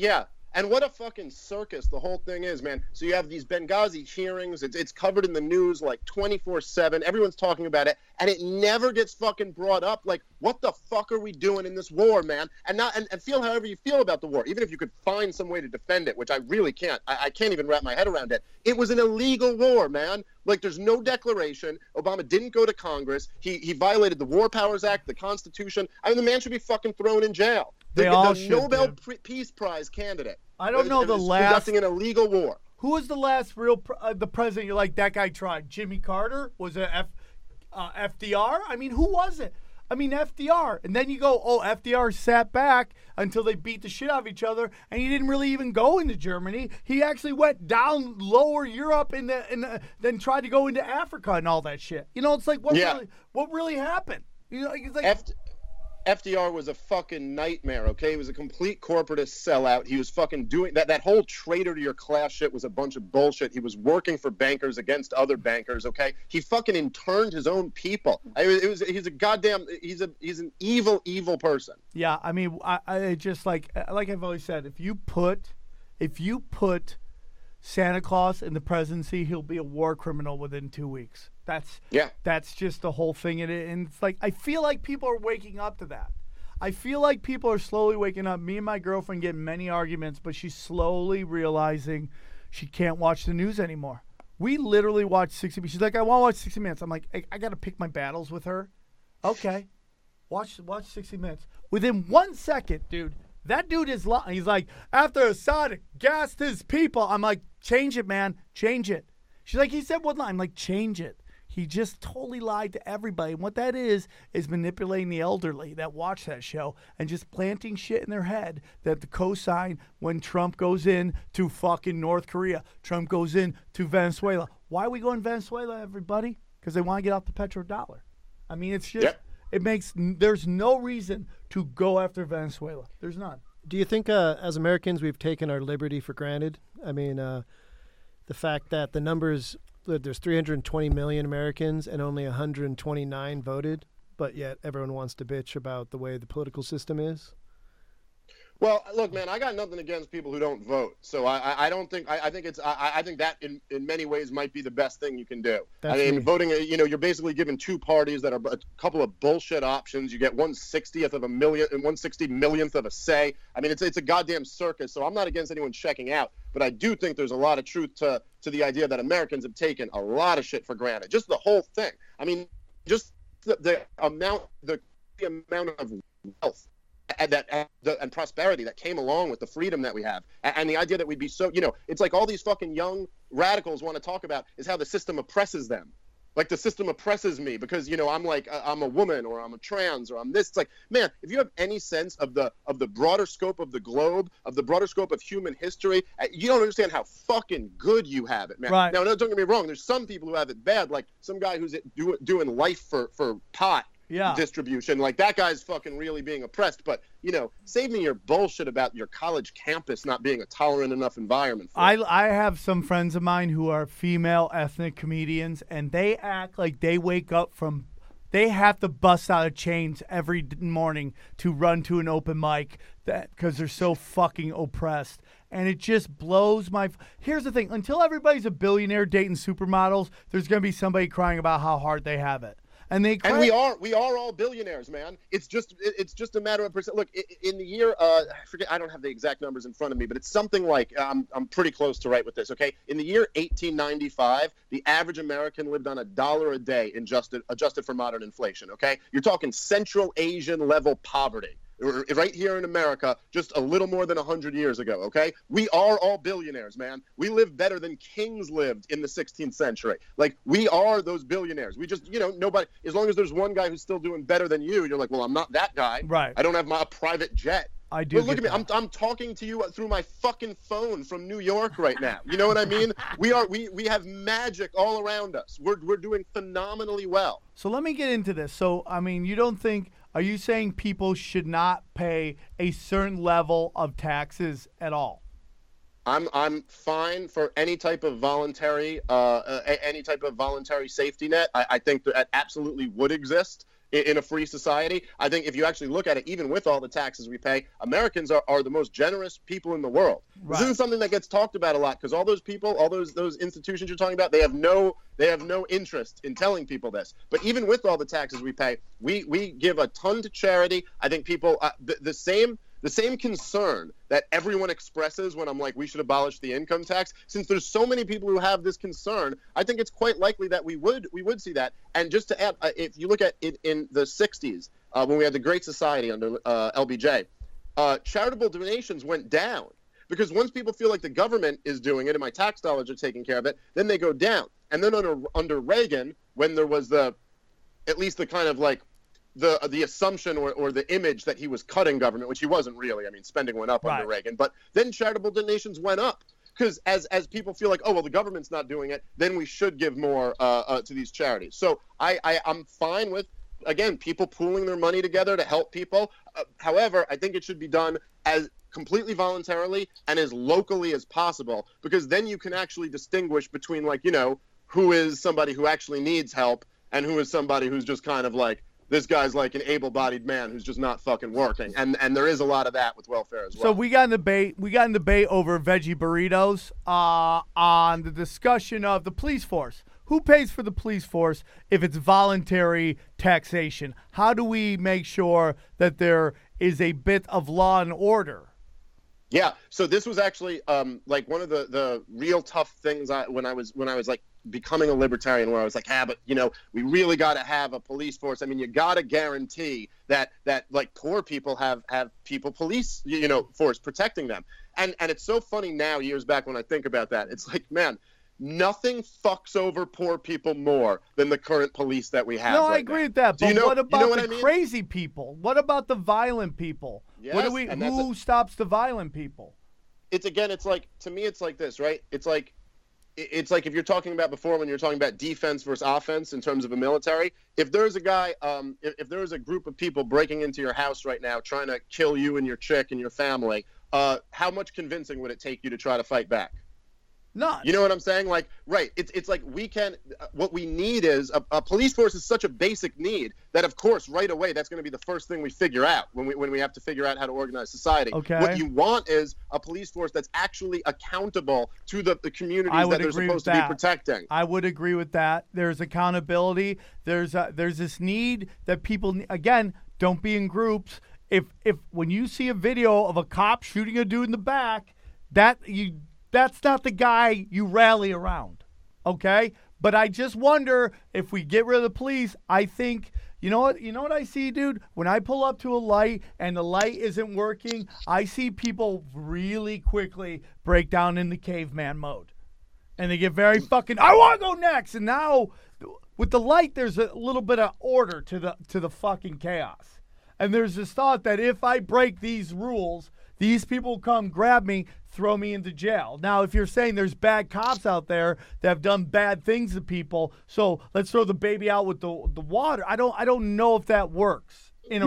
And what a fucking circus the whole thing is, man. So you have these Benghazi hearings. It's covered in the news like 24/7. Everyone's talking about it, and it never gets fucking brought up. Like, what the fuck are we doing in this war, man? And feel however you feel about the war, even if you could find some way to defend it, which I really can't. I can't even wrap my head around it. It was an illegal war, man. Like, there's no declaration. Obama didn't go to Congress. He violated the War Powers Act, the Constitution. I mean, the man should be fucking thrown in jail. The Nobel Peace Prize candidate. I don't know the last conducting an illegal war. Who was the last real the president? You're like, that guy tried. Jimmy Carter? Was it FDR? I mean, who was it? I mean, FDR. And then you go, oh, FDR sat back until they beat the shit out of each other, and he didn't really even go into Germany. He actually went down lower Europe then tried to go into Africa and all that shit. You know, it's like, what really happened? You know, it's like. FDR was a fucking nightmare, okay? He was a complete corporatist sellout. He was fucking doing that whole traitor to your class shit was a bunch of bullshit. He was working for bankers against other bankers, okay? He fucking interned his own people. He's an evil person. Yeah, I mean, I just like I've always said, if you put Santa Claus in the presidency, he'll be a war criminal within 2 weeks. That's just the whole thing. And it's like, I feel like people are waking up to that. I feel like people are slowly waking up. Me and my girlfriend get in many arguments, but she's slowly realizing she can't watch the news anymore. We literally watch 60 Minutes. She's like, I want to watch 60 Minutes. I'm like, I got to pick my battles with her. Okay. Watch 60 Minutes. Within 1 second, dude, that dude is lying. He's like, after Assad gassed his people. I'm like, change it, man. Change it. She's like, he said one line. I'm like, change it. He just totally lied to everybody. And what that is manipulating the elderly that watch that show and just planting shit in their head that the cosign when Trump goes in to fucking North Korea. Trump goes in to Venezuela. Why are we going to Venezuela, everybody? Because they want to get off the petrodollar. I mean, it's just, there's no reason to go after Venezuela. There's none. Do you think as Americans we've taken our liberty for granted? I mean, the fact that the numbers... There's 320 million Americans and only 129 voted, but yet everyone wants to bitch about the way the political system is. Well, look, man, I got nothing against people who don't vote. So I don't think I think that in many ways might be the best thing you can do. Voting, you're basically given two parties that are a couple of bullshit options. You get 1/60th of a million and 1/60 millionth of a say. I mean, it's a goddamn circus. So I'm not against anyone checking out, but I do think there's a lot of truth to the idea that Americans have taken a lot of shit for granted. Just the whole thing. I mean, just the amount of wealth and prosperity that came along with the freedom that we have, and the idea that we'd be so, it's like all these fucking young radicals want to talk about is how the system oppresses them. Like, the system oppresses me because, I'm like, I'm a woman or I'm a trans or I'm this. It's like, man, if you have any sense of the broader scope of the globe, of the broader scope of human history, you don't understand how fucking good you have it, man. Right. Now, don't get me wrong. There's some people who have it bad, like some guy who's doing life for pot. Distribution. Like, that guy's fucking really being oppressed. But, save me your bullshit about your college campus not being a tolerant enough environment for it. I have some friends of mine who are female ethnic comedians, and they act like they wake up they have to bust out of chains every morning to run to an open mic because they're so fucking oppressed. And it just blows my... Here's the thing. Until everybody's a billionaire dating supermodels, there's going to be somebody crying about how hard they have it. And we are all billionaires, man. It's just a matter of percent. Look, in the year, I forget, I don't have the exact numbers in front of me, but it's something like I'm pretty close to right with this. Okay, in the year 1895, the average American lived on $1 a day, adjusted for modern inflation. Okay, you're talking Central Asian level poverty. Right here in America, just a little more than 100 years ago, okay? We are all billionaires, man. We live better than kings lived in the 16th century. Like, we are those billionaires. We just, nobody, as long as there's one guy who's still doing better than you, you're like, well, I'm not that guy. Right. I don't have a private jet. I do. But look at me. I'm talking to you through my fucking phone from New York right now. You know what I mean? We have magic all around us. We're doing phenomenally well. So let me get into this. So, I mean, are you saying people should not pay a certain level of taxes at all? I'm fine for any type of voluntary safety net. I think that absolutely would exist. in a free society. I think if you actually look at it, even with all the taxes we pay, Americans are the most generous people in the world. Right. This isn't something that gets talked about a lot because all those people, all those institutions you're talking about, they have no interest in telling people this. But even with all the taxes we pay, we give a ton to charity. I think people the same concern that everyone expresses when I'm like, we should abolish the income tax. Since there's so many people who have this concern, I think it's quite likely that we would see that. And just to add, if you look at it in the 60s, when we had the Great Society under LBJ, charitable donations went down. Because once people feel like the government is doing it and my tax dollars are taking care of it, then they go down. And then under Reagan, when there was at least the kind of like the assumption or the image that he was cutting government, which he wasn't really. I mean, spending went up under Reagan, but then charitable donations went up because as people feel like, oh, well, the government's not doing it, then we should give more to these charities. So I'm fine with, again, people pooling their money together to help people. However, I think it should be done as completely voluntarily and as locally as possible, because then you can actually distinguish between, like, you know, who is somebody who actually needs help and who is somebody who's just kind of like, this guy's like an able-bodied man who's just not fucking working, and there is a lot of that with welfare as well. So we got in debate over veggie burritos on the discussion of the police force. Who pays for the police force if it's voluntary taxation? How do we make sure that there is a bit of law and order? Yeah, so this was actually like one of the real tough things when I was like becoming a libertarian, where I was like, but you know, we really got to have a police force. I mean, you got to guarantee that like poor people have people police, you know, force protecting them. And it's so funny now, years back, when I think about that, it's like, man, nothing fucks over poor people more than the current police that we have. No, right I agree now. with that. But what about the crazy people? What about the violent people? Yes, who stops the violent people? It's like, to me, it's like this, right? It's like if you're talking about before, when you're talking about defense versus offense in terms of a military, if there's a guy, if there's a group of people breaking into your house right now trying to kill you and your chick and your family, how much convincing would it take you to try to fight back? None. You know what I'm saying? Like, right. It's like what we need is a police force is such a basic need that, of course, right away, that's going to be the first thing we figure out when we have to figure out how to organize society. Okay. What you want is a police force that's actually accountable to the communities that they're supposed to be protecting. I would agree with that. There's accountability. There's this need that people, again, don't be in groups. If when you see a video of a cop shooting a dude in the back, that's not the guy you rally around, okay? But I just wonder if we get rid of the police. I think, you know what I see, dude? When I pull up to a light and the light isn't working, I see people really quickly break down into caveman mode. And they get very fucking, I want to go next. And now with the light, there's a little bit of order to the fucking chaos. And there's this thought that if I break these rules, these people come grab me, throw me into jail. Now, if you're saying there's bad cops out there that have done bad things to people, so let's throw the baby out with the water. I don't know if that works in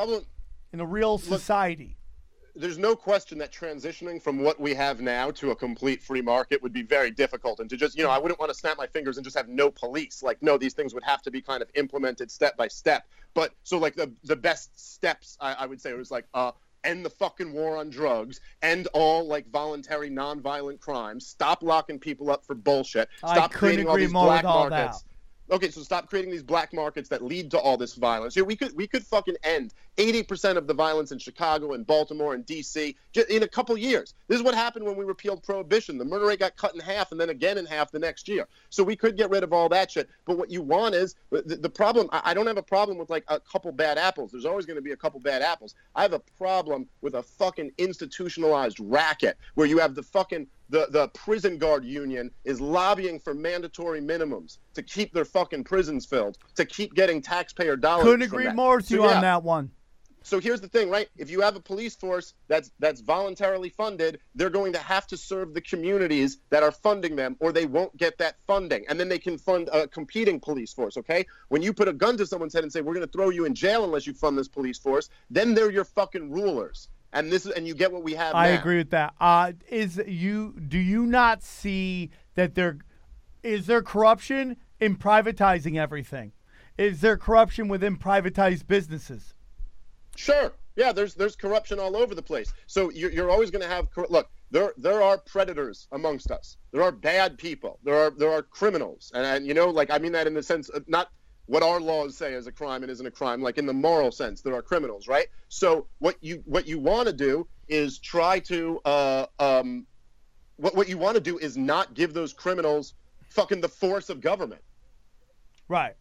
a real society. There's no question that transitioning from what we have now to a complete free market would be very difficult. And to just, I wouldn't want to snap my fingers and just have no police. Like, no, these things would have to be kind of implemented step by step. But so like the best steps, I would say, was like, end the fucking war on drugs, end all like voluntary non-violent crimes, stop locking people up for bullshit, stop creating all these black markets. Okay, so stop creating these black markets that lead to all this violence. We could fucking end 80% of the violence in Chicago and Baltimore and D.C. in a couple years. This is what happened when we repealed Prohibition. The murder rate got cut in half and then again in half the next year. So we could get rid of all that shit. But what you want is the problem. I don't have a problem with like a couple bad apples. There's always going to be a couple bad apples. I have a problem with a fucking institutionalized racket where you have the fucking the prison guard union is lobbying for mandatory minimums to keep their fucking prisons filled, to keep getting taxpayer dollars. Couldn't agree more with you on that one. So here's the thing, right? If you have a police force that's voluntarily funded, they're going to have to serve the communities that are funding them, or they won't get that funding. And then they can fund a competing police force, okay? When you put a gun to someone's head and say, we're going to throw you in jail unless you fund this police force, then they're your fucking rulers. And you get what we have now. I agree with that. Do you not see that is there corruption in privatizing everything? is there corruption within privatized businesses? Sure. Yeah, there's corruption all over the place. So you're always going to have look. There are predators amongst us. There are bad people. There are criminals, and you know, like I mean that in the sense of not what our laws say is a crime and isn't a crime. Like in the moral sense, there are criminals, right? So what you want to do is try to what you want to do is not give those criminals fucking the force of government. Right.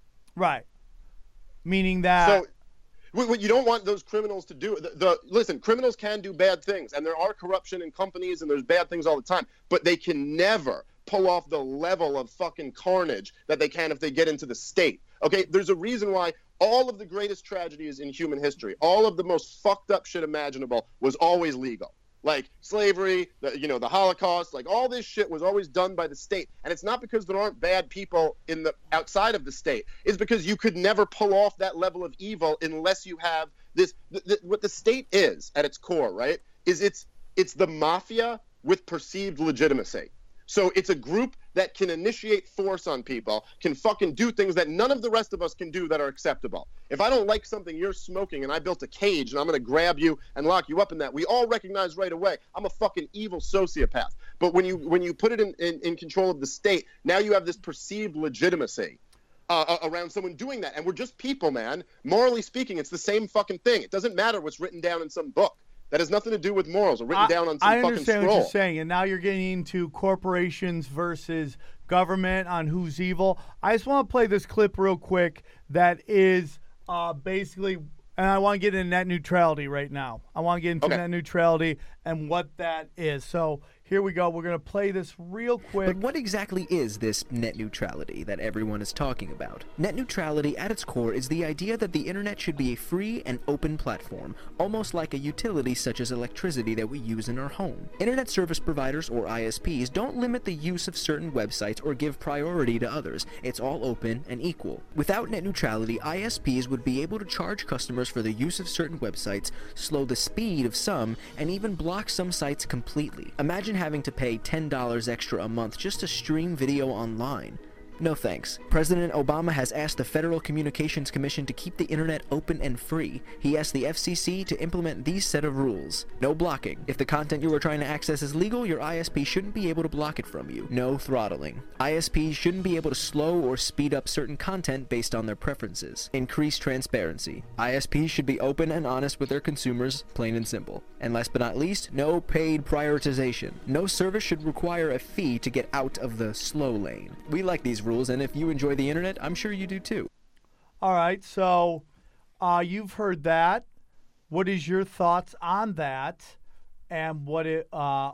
Meaning that. So, what you don't want those criminals to do, listen, criminals can do bad things, and there are corruption in companies, and there's bad things all the time, but they can never pull off the level of fucking carnage that they can if they get into the state. Okay, there's a reason why all of the greatest tragedies in human history, all of the most fucked up shit imaginable was always legal. Like slavery, the Holocaust, like all this shit was always done by the state. And it's not because there aren't bad people in the outside of the state. It's because you could never pull off that level of evil unless you have this. What the state is at its core, right, is it's the mafia with perceived legitimacy. So it's a group that can initiate force on people, can fucking do things that none of the rest of us can do that are acceptable. If I don't like something you're smoking and I built a cage and I'm going to grab you and lock you up in that, we all recognize right away I'm a fucking evil sociopath. But when you put it in control of the state, now you have this perceived legitimacy around someone doing that. And we're just people, man. Morally speaking, it's the same fucking thing. It doesn't matter what's written down in some book. That has nothing to do with morals or written down on some fucking scroll. I understand what you're saying, and now you're getting into corporations versus government on who's evil. I just want to play this clip real quick that is basically, and I want to get into net neutrality right now. I want to get into net neutrality and what that is. So here we go. We're going to play this real quick. But what exactly is this net neutrality that everyone is talking about? Net neutrality at its core is the idea that the internet should be a free and open platform, almost like a utility such as electricity that we use in our home. Internet service providers, or ISPs, don't limit the use of certain websites or give priority to others. It's all open and equal. Without net neutrality, ISPs would be able to charge customers for the use of certain websites, slow the speed of some, and even block some sites completely. Imagine having to pay $10 extra a month just to stream video online. No thanks. President Obama has asked the Federal Communications Commission to keep the internet open and free. He asked the FCC to implement these set of rules. No blocking. If the content you are trying to access is legal, your ISP shouldn't be able to block it from you. No throttling. ISPs shouldn't be able to slow or speed up certain content based on their preferences. Increased transparency. ISPs should be open and honest with their consumers, plain and simple. And last but not least, no paid prioritization. No service should require a fee to get out of the slow lane. We like these rules, and if you enjoy the internet, I'm sure you do too. All right, so you've heard that. What is your thoughts on that, and what it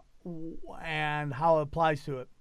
and how it applies to it?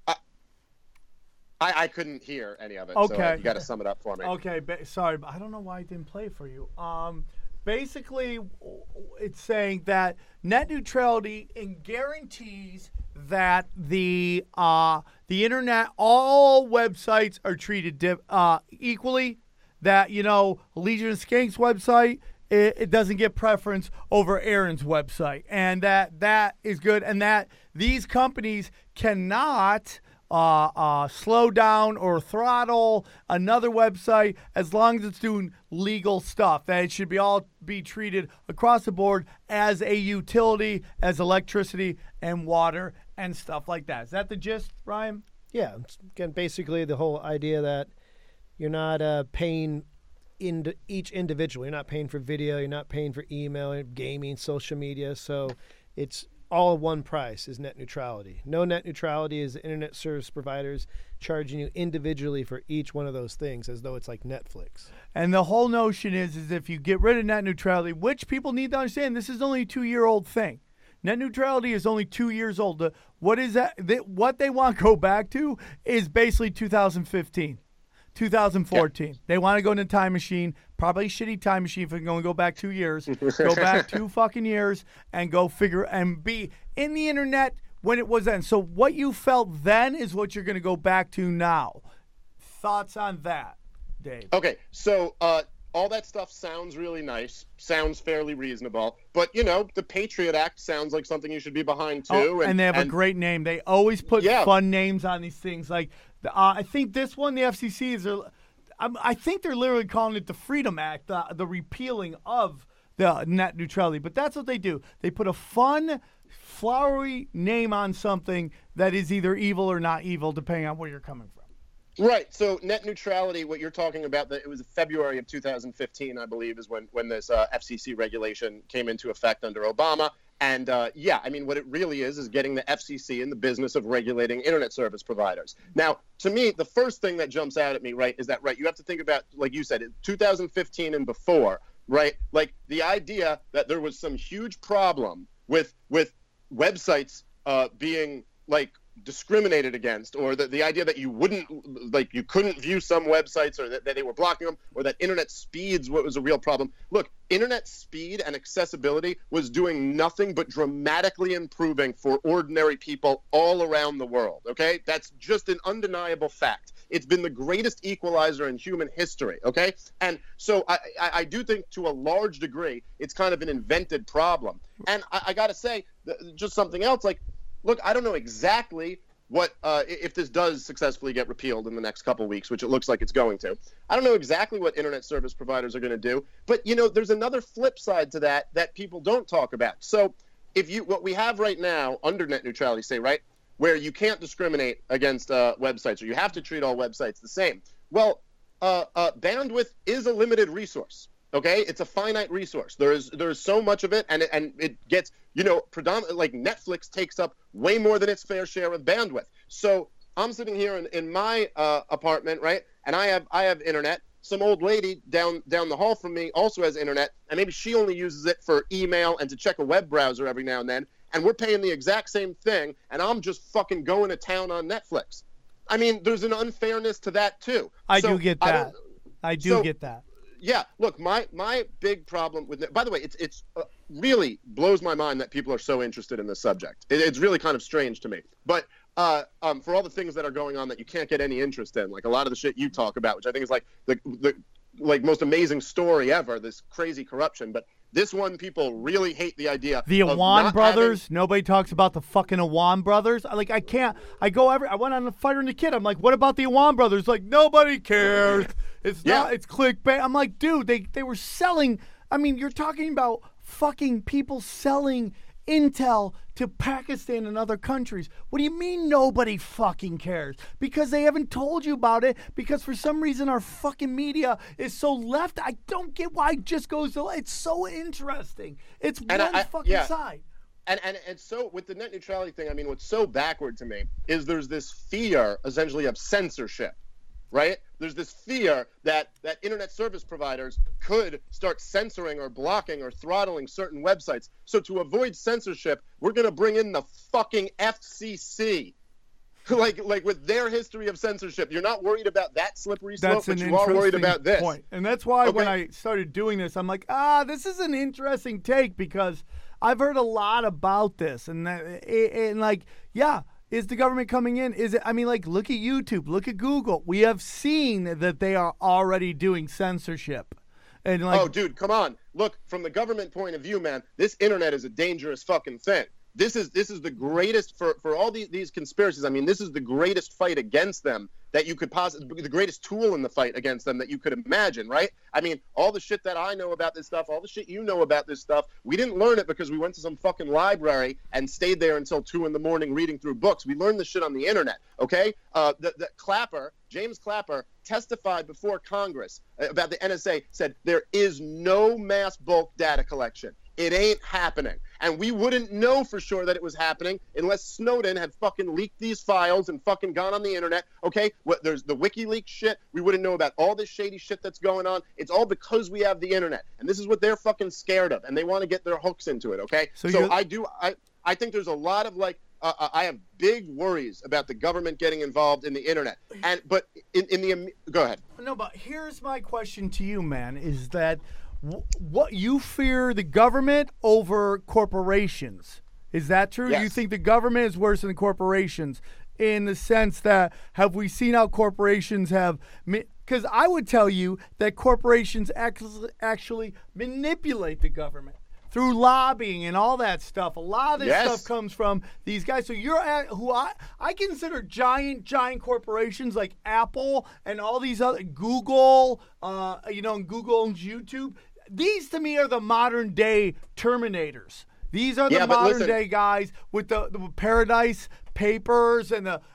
I couldn't hear any of it. Okay, so you got to sum it up for me. Okay, sorry, I don't know why I didn't play it for you. Basically, it's saying that net neutrality guarantees that the internet, all websites are treated equally. That, Legion of Skanks website, it doesn't get preference over Aaron's website, and that is good, and that these companies cannot slow down or throttle another website as long as it's doing legal stuff. That it should be treated across the board as a utility, as electricity and water and stuff like that. Is that the gist, Ryan? Yeah. Again, basically the whole idea that you're not paying into each individual. You're not paying for video. You're not paying for email, gaming, social media. So it's all at one price is net neutrality. No net neutrality is the internet service providers charging you individually for each one of those things as though it's like Netflix. And the whole notion is if you get rid of net neutrality, which people need to understand, this is only a 2-year-old thing. Net neutrality is only 2 years old. What is that? What they want to go back to is basically 2015. 2014. Yep. They want to go in a time machine, probably a shitty time machine if they're going to go back 2 years. Go back 2 fucking years and go figure and be in the internet when it was then. So what you felt then is what you're going to go back to now. Thoughts on that, Dave? Okay, so all that stuff sounds really nice, sounds fairly reasonable, but the Patriot Act sounds like something you should be behind too. And they have a great name. They always put fun names on these things. Like I think this one, the FCC is. I think they're literally calling it the Freedom Act, the repealing of the net neutrality. But that's what they do. They put a fun, flowery name on something that is either evil or not evil, depending on where you're coming from. Right. So net neutrality, what you're talking about, it was February of 2015, I believe, is when this FCC regulation came into effect under Obama. And yeah, I mean, what it really is getting the FCC in the business of regulating internet service providers. Now, to me, the first thing that jumps out at me, right, is that, right, you have to think about, like you said, 2015 and before, right? Like the idea that there was some huge problem with websites being like discriminated against, or the idea that you couldn't view some websites, or that they were blocking them, or that internet speeds was a real problem. Look, internet speed and accessibility was doing nothing but dramatically improving for ordinary people all around the world, okay? That's just an undeniable fact. It's been the greatest equalizer in human history, okay? And so I do think to a large degree it's kind of an invented problem. And I got to say, just something else, like, look, I don't know exactly what if this does successfully get repealed in the next couple of weeks, which it looks like it's going to. I don't know exactly what internet service providers are going to do, but there's another flip side to that people don't talk about. So what we have right now under net neutrality, say, right, where you can't discriminate against websites, or you have to treat all websites the same. Well, bandwidth is a limited resource. Okay, it's a finite resource. There's so much of it, and it gets predominantly, like Netflix takes up way more than its fair share of bandwidth. So I'm sitting here in my apartment, right, and I have internet. Some old lady down the hall from me also has internet, and maybe she only uses it for email and to check a web browser every now and then. And we're paying the exact same thing, and I'm just fucking going to town on Netflix. I mean, there's an unfairness to that too. I do get that. I do get that. Yeah, look, my big problem with it, by the way, it's really blows my mind that people are so interested in this subject. It's really kind of strange to me. But for all the things that are going on that you can't get any interest in, like a lot of the shit you talk about, which I think is like the most amazing story ever, this crazy corruption. But this one, people really hate the idea. The Awan brothers. Nobody talks about the fucking Awan brothers. I went on the Fighter and the Kid. I'm like, what about the Awan brothers? Like, nobody cares. It's not. It's clickbait. I'm like, dude, they were selling. I mean, you're talking about fucking people selling intel to Pakistan and other countries. What do you mean nobody fucking cares? Because they haven't told you about it, because for some reason our fucking media is so left. I don't get why it just goes to, it's so interesting. It's one side. And so with the net neutrality thing, I mean, what's so backward to me is there's this fear essentially of censorship, right? There's this fear that internet service providers could start censoring or blocking or throttling certain websites. So to avoid censorship, we're going to bring in the fucking FCC. like with their history of censorship. You're not worried about that slippery slope, but you are worried about this. Point. And that's why when I started doing this, I'm like, this is an interesting take, because I've heard a lot about this. And is the government coming in? Is it? I mean, like, look at YouTube, look at Google. We have seen that they are already doing censorship. And oh, dude, come on. Look, from the government point of view, man, this internet is a dangerous fucking thing. This is the greatest for all these conspiracies. I mean, this is the greatest fight against them that you could possibly, the greatest tool in the fight against them that you could imagine, right? I mean, all the shit that I know about this stuff, all the shit you know about this stuff, we didn't learn it because we went to some fucking library and stayed there until 2 a.m. reading through books. We learned this shit on the internet, okay? The Clapper, James Clapper, testified before Congress about the NSA, said there is no mass bulk data collection. It ain't happening. And we wouldn't know for sure that it was happening unless Snowden had fucking leaked these files and fucking gone on the internet. Okay, there's the WikiLeaks shit. We wouldn't know about all this shady shit that's going on. It's all because we have the internet. And this is what they're fucking scared of. And they want to get their hooks into it, okay? So I think there's a lot of I have big worries about the government getting involved in the internet. But go ahead. No, but here's my question to you, man, is that what you fear the government over corporations. Is that true? Yes. You think the government is worse than corporations in the sense that, have we seen how corporations have, because I would tell you that corporations actually manipulate the government through lobbying and all that stuff. A lot of this Yes. stuff comes from these guys. So you're at who I consider giant corporations like Apple and all these other Google. And Google owns YouTube. These to me are the modern day Terminators. These are the modern day guys with the Paradise Papers and the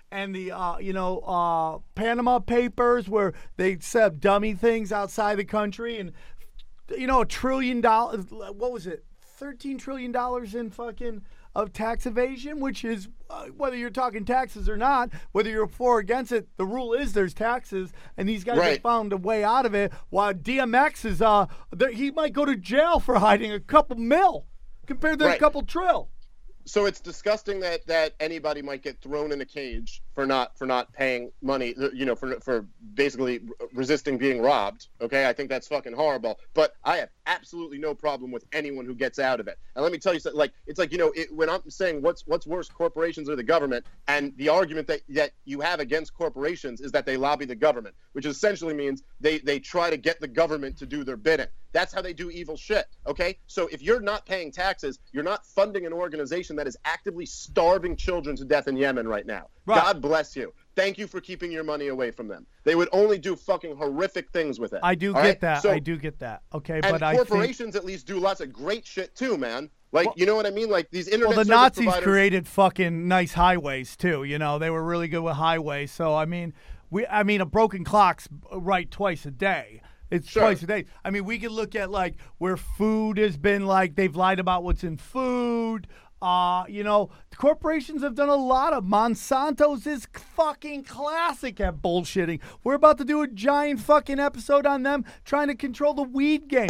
Panama Papers, where they set up dummy things outside the country, and $1 trillion. What was it? $13 trillion in fucking of tax evasion, which is whether you're talking taxes or not, whether you're for or against it, the rule is there's taxes, and these guys have found a way out of it. While DMX is he might go to jail for hiding a couple mil compared to a couple trill. So it's disgusting that anybody might get thrown in a cage for not paying money, for basically resisting being robbed. Okay, I think that's fucking horrible. But I have absolutely no problem with anyone who gets out of it. And let me tell you something. When I'm saying what's worse, corporations or the government, and the argument that you have against corporations is that they lobby the government, which essentially means they try to get the government to do their bidding. That's how they do evil shit, okay? So if you're not paying taxes, you're not funding an organization that is actively starving children to death in Yemen right now. Right. God bless you. Thank you for keeping your money away from them. They would only do fucking horrific things with it. I do get that. I do get that. Okay, and but corporations at least do lots of great shit too, man. You know what I mean? Like these internet the service Nazis providers created fucking nice highways too. They were really good with highways. So a broken clock's right twice a day. It's twice a day. I mean, we could look at where food has been they've lied about what's in food. The corporations have done a lot of. Monsanto's is fucking classic at bullshitting. We're about to do a giant fucking episode on them trying to control the weed game.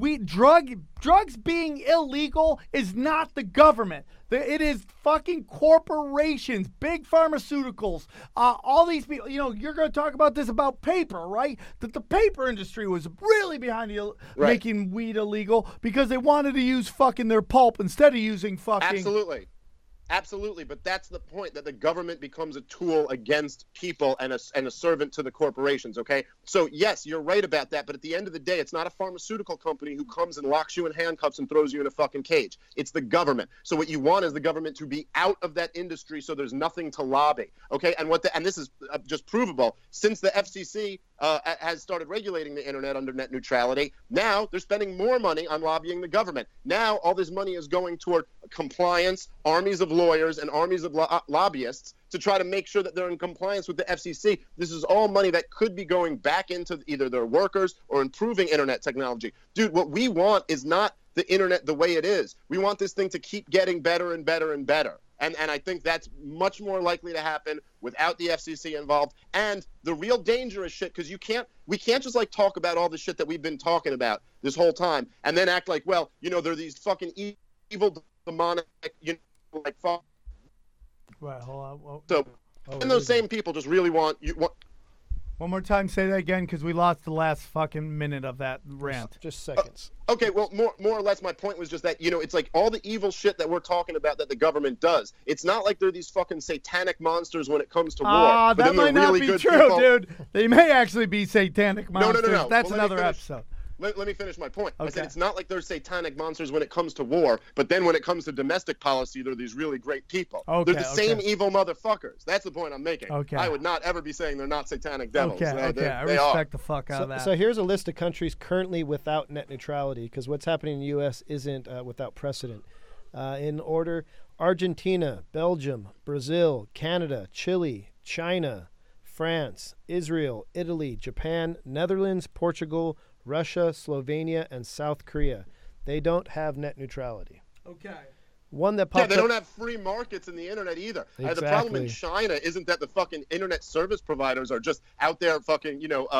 Drugs being illegal is not the government. It is fucking corporations, big pharmaceuticals, all these people. You're going to talk about this about paper, right? That the paper industry was really behind making weed illegal because they wanted to use fucking their pulp instead of using fucking. Absolutely, but that's the point, that the government becomes a tool against people and a servant to the corporations, okay? So, yes, you're right about that, but at the end of the day, it's not a pharmaceutical company who comes and locks you in handcuffs and throws you in a fucking cage. It's the government. So what you want is the government to be out of that industry so there's nothing to lobby, okay? And this is just provable. Since the FCC has started regulating the internet under net neutrality, now they're spending more money on lobbying the government. Now all this money is going toward compliance, armies of lawyers and armies of lobbyists to try to make sure that they're in compliance with the FCC. This is all money that could be going back into either their workers or improving internet technology. Dude, what we want is not the internet the way it is. We want this thing to keep getting better and better and better. And I think that's much more likely to happen without the FCC involved. And the real dangerous shit, because we can't just talk about all the shit that we've been talking about this whole time and then act like, well, they're these fucking evil, demonic, fuck. Right, hold on. So, and those same people just really want. One more time, say that again, because we lost the last fucking minute of that rant. Just seconds. Okay, well, more or less, my point was just that, it's like all the evil shit that we're talking about that the government does. It's not like they're these fucking satanic monsters when it comes to war. That might not be true, dude. They may actually be satanic monsters. No. That's another episode. Let me finish my point. Okay. I said it's not like they're satanic monsters when it comes to war, but then when it comes to domestic policy, they're these really great people. Okay, they're the same evil motherfuckers. That's the point I'm making. Okay. I would not ever be saying they're not satanic devils. Okay. I respect the fuck out of that. So here's a list of countries currently without net neutrality, because what's happening in the U.S. isn't without precedent. In order, Argentina, Belgium, Brazil, Canada, Chile, China, France, Israel, Italy, Japan, Netherlands, Portugal, Russia, Slovenia, and South Korea. They don't have net neutrality. Okay. One that popped they don't have free markets in the internet either. Exactly. The problem in China isn't that the fucking internet service providers are just out there fucking,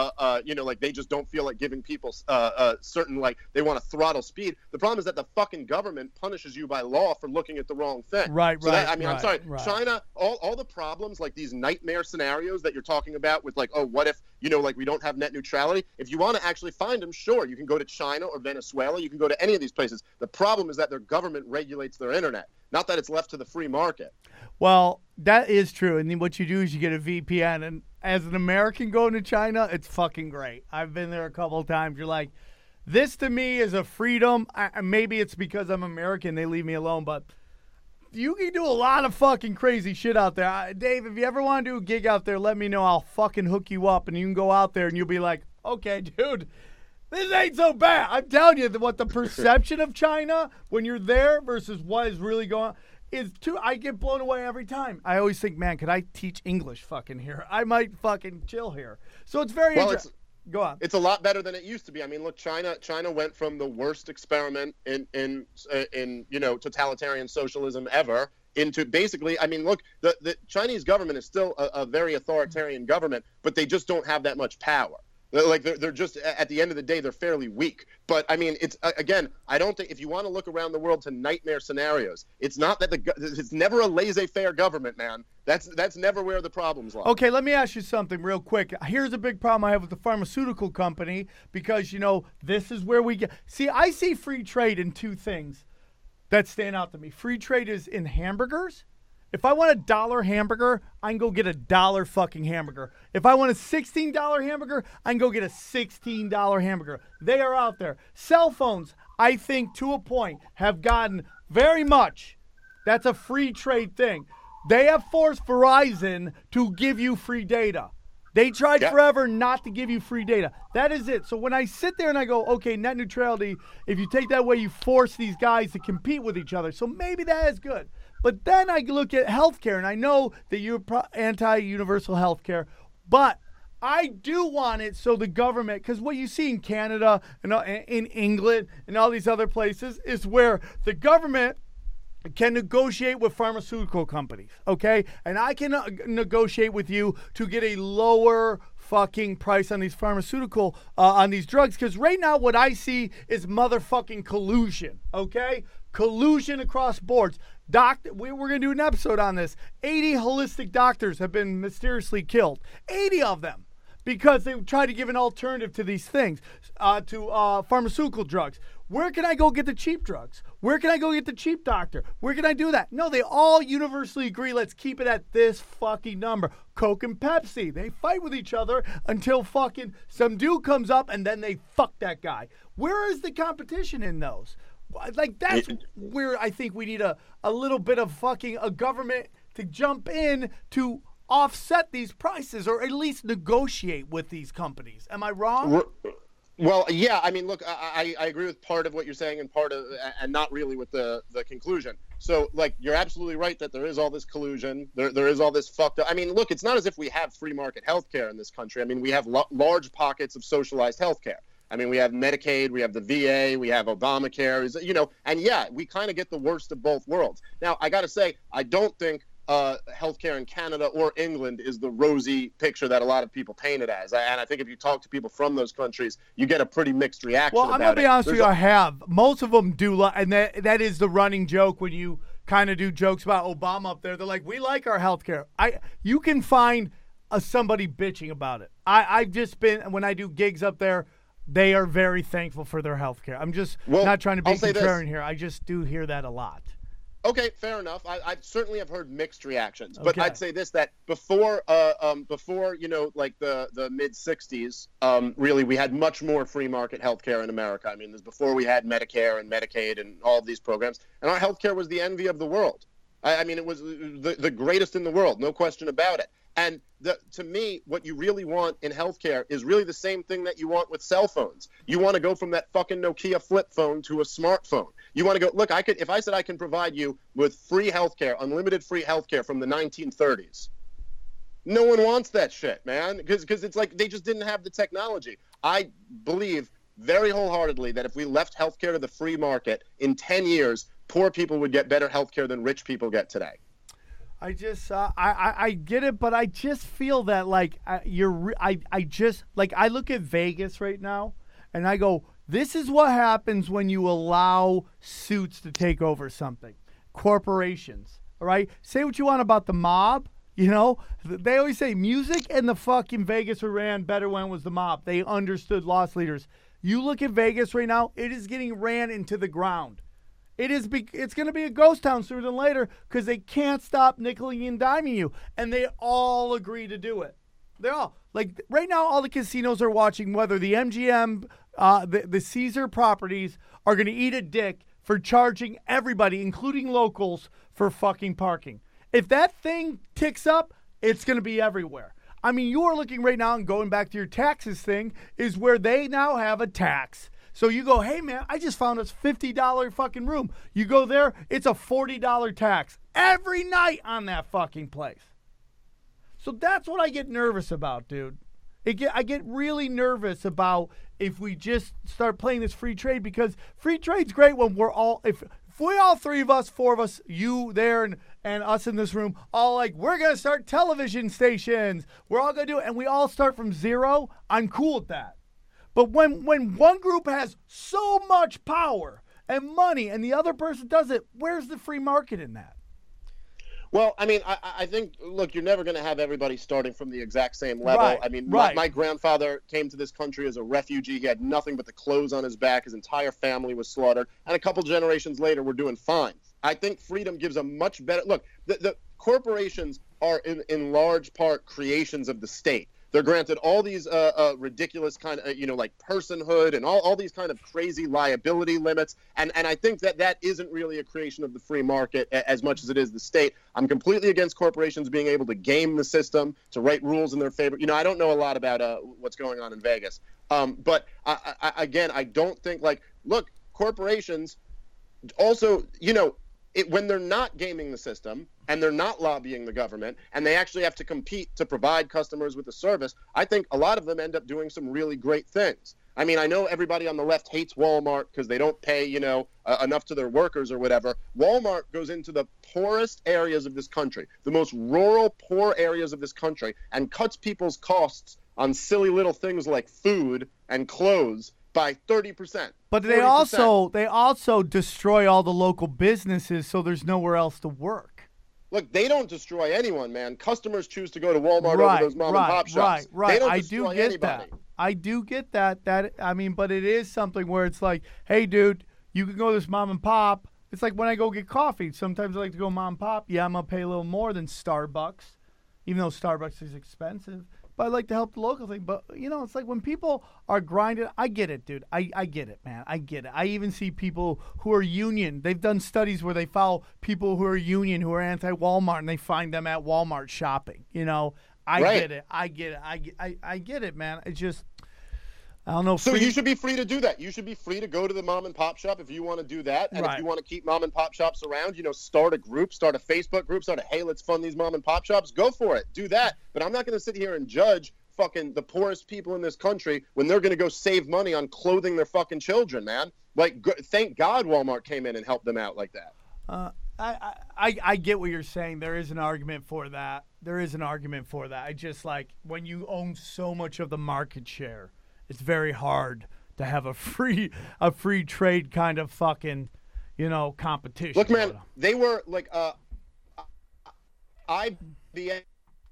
they just don't feel like giving people certain, they want to throttle speed. The problem is that the fucking government punishes you by law for looking at the wrong thing. Right. I'm sorry. Right. China, all the problems, these nightmare scenarios that you're talking about with what if, we don't have net neutrality. If you want to actually find them, sure, you can go to China or Venezuela. You can go to any of these places. The problem is that their government regulates their internet, not that it's left to the free market. Well, that is true. And then what you do is you get a VPN. And as an American going to China, it's fucking great. I've been there a couple of times. You're like, This to me is a freedom. Maybe it's because I'm American, they leave me alone, but you can do a lot of fucking crazy shit out there. Dave, if you ever want to do a gig out there, let me know. I'll fucking hook you up, and you can go out there and you'll be like, okay, dude, this ain't so bad. I'm telling you what the perception of China when you're there versus what is really going on is too. I get blown away every time. I always think, man, could I teach English fucking here? I might fucking chill here. So it's very interesting. Go on. It's a lot better than it used to be. I mean, look, China went from the worst experiment in totalitarian socialism ever into basically, I mean, look, the Chinese government is still a very authoritarian government, but they just don't have that much power. They're just, at the end of the day, they're fairly weak. But I mean, it's again, I don't think if you want to look around the world to nightmare scenarios, it's not that it's never a laissez-faire government, man. That's never where the problems lie. Okay, let me ask you something real quick. Here's a big problem I have with the pharmaceutical company because, this is where we get. See, I see free trade in two things that stand out to me. Free trade is in hamburgers. If I want $1 hamburger, I can go get $1 fucking hamburger. If I want a $16 hamburger, I can go get a $16 hamburger. They are out there. Cell phones, I think, to a point, have gotten very much. That's a free trade thing. They have forced Verizon to give you free data. They tried forever not to give you free data. That is it. So when I sit there and I go, okay, net neutrality, if you take that way, you force these guys to compete with each other. So maybe that is good. But then I look at healthcare, and I know that you're anti-universal healthcare, but I do want it so the government, because what you see in Canada and in England and all these other places is where the government can negotiate with pharmaceutical companies, okay? And I can negotiate with you to get a lower fucking price on these pharmaceutical, on these drugs, because right now what I see is motherfucking collusion, okay? Collusion across boards. We're going to do an episode on this. 80 holistic doctors have been mysteriously killed. 80 of them. Because they try to give an alternative to these things, to pharmaceutical drugs. Where can I go get the cheap drugs? Where can I go get the cheap doctor? Where can I do that? No, they all universally agree, let's keep it at this fucking number. Coke and Pepsi, they fight with each other until fucking some dude comes up and then they fuck that guy. Where is the competition in those? Like, that's where I think we need a little bit of fucking a government to jump in to offset these prices or at least negotiate with these companies. Am I wrong? Well, yeah. I mean, look, I agree with part of what you're saying and not really with the conclusion. So, like, you're absolutely right that there is all this collusion. There is all this fucked up. I mean, look, it's not as if we have free market healthcare in this country. I mean, we have large pockets of socialized healthcare. I mean, we have Medicaid, we have the VA, we have Obamacare, and yeah, we kind of get the worst of both worlds. Now, I got to say, I don't think healthcare in Canada or England is the rosy picture that a lot of people paint it as. And I think if you talk to people from those countries, you get a pretty mixed reaction. Well, I'm going to be honest with you, I have. Most of them do, and that is the running joke when you kind of do jokes about Obama up there. They're like, we like our healthcare. You can find somebody bitching about it. I've just been, when I do gigs up there, they are very thankful for their health care. I'm just not trying to be contrarian here. I just do hear that a lot. Okay, fair enough. I certainly have heard mixed reactions, but I'd say this, that before the mid '60s, really we had much more free market healthcare in America. I mean, this before we had Medicare and Medicaid and all of these programs, and our healthcare was the envy of the world. I mean, it was the greatest in the world, no question about it. And to me, what you really want in healthcare is really the same thing that you want with cell phones. You want to go from that fucking Nokia flip phone to a smartphone. You want to go, look, if I said I can provide you with free healthcare, unlimited free healthcare from the 1930s, no one wants that shit, man, because it's like they just didn't have the technology. I believe very wholeheartedly that if we left healthcare to the free market, in 10 years, poor people would get better healthcare than rich people get today. I just I get it, but I just feel that like I look at Vegas right now, and I go, this is what happens when you allow suits to take over something. Corporations, all right? Say what you want about the mob, They always say music and the fucking Vegas ran better when it was the mob. They understood loss leaders. You look at Vegas right now, it is getting ran into the ground. It's going to be a ghost town sooner than later because they can't stop nickeling and diming you. And they all agree to do it. They're all. Like, right now, all the casinos are watching whether the MGM the Caesar properties are going to eat a dick for charging everybody, including locals, for fucking parking. If that thing ticks up, it's going to be everywhere. I mean, you are looking right now, and going back to your taxes thing, is where they now have a tax. So you go, hey, man, I just found this $50 fucking room. You go there, it's a $40 tax every night on that fucking place. So that's what I get nervous about, dude. I get really nervous about if we just start playing this free trade, because free trade's great when we're all, if we all three of us, four of us, you there and us in this room, all like, we're going to start television stations. We're all going to do it. And we all start from zero. I'm cool with that. But when one group has so much power and money and the other person does it, where's the free market in that? Well, I mean, I think, look, you're never going to have everybody starting from the exact same level. Right, I mean, right. my grandfather came to this country as a refugee. He had nothing but the clothes on his back. His entire family was slaughtered. And a couple generations later, we're doing fine. I think freedom gives a much better – look, the corporations are in large part creations of the state. They're granted all these ridiculous kind of, like personhood and all these kind of crazy liability limits. And I think that isn't really a creation of the free market as much as it is the state. I'm completely against corporations being able to game the system, to write rules in their favor. I don't know a lot about what's going on in Vegas. But I don't think, look, corporations also, when they're not gaming the system and they're not lobbying the government and they actually have to compete to provide customers with a service, I think a lot of them end up doing some really great things. I mean, I know everybody on the left hates Walmart because they don't pay, enough to their workers or whatever. Walmart goes into the poorest areas of this country, the most rural, poor areas of this country, and cuts people's costs on silly little things like food and clothes by 30%. But they 40%. also destroy all the local businesses, so there's nowhere else to work. Look, they don't destroy anyone, man. Customers choose to go to Walmart over those mom and pop shops. Right. They don't I destroy do get anybody. that. I do get that. But it is something where it's like, hey, dude, you can go to this mom and pop. It's like when I go get coffee. Sometimes I like to go mom and pop. Yeah, I'm gonna pay a little more than Starbucks, even though Starbucks is expensive. But I like to help the local thing. But, it's like when people are grinding, I get it, dude. I get it, man. I get it. I even see people who are union. They've done studies where they follow people who are union, who are anti-Walmart, and they find them at Walmart shopping. I get it. I get it, man. It's just, I don't know. So you should be free to do that. You should be free to go to the mom and pop shop if you want to do that. And if you want to keep mom and pop shops around, start a group, start a Facebook group, hey, let's fund these mom and pop shops. Go for it. Do that. But I'm not going to sit here and judge fucking the poorest people in this country when they're going to go save money on clothing their fucking children, man. Thank God Walmart came in and helped them out like that. I get what you're saying. There is an argument for that. I just when you own so much of the market share, it's very hard to have a free trade kind of fucking, competition. Look, man, they were IBM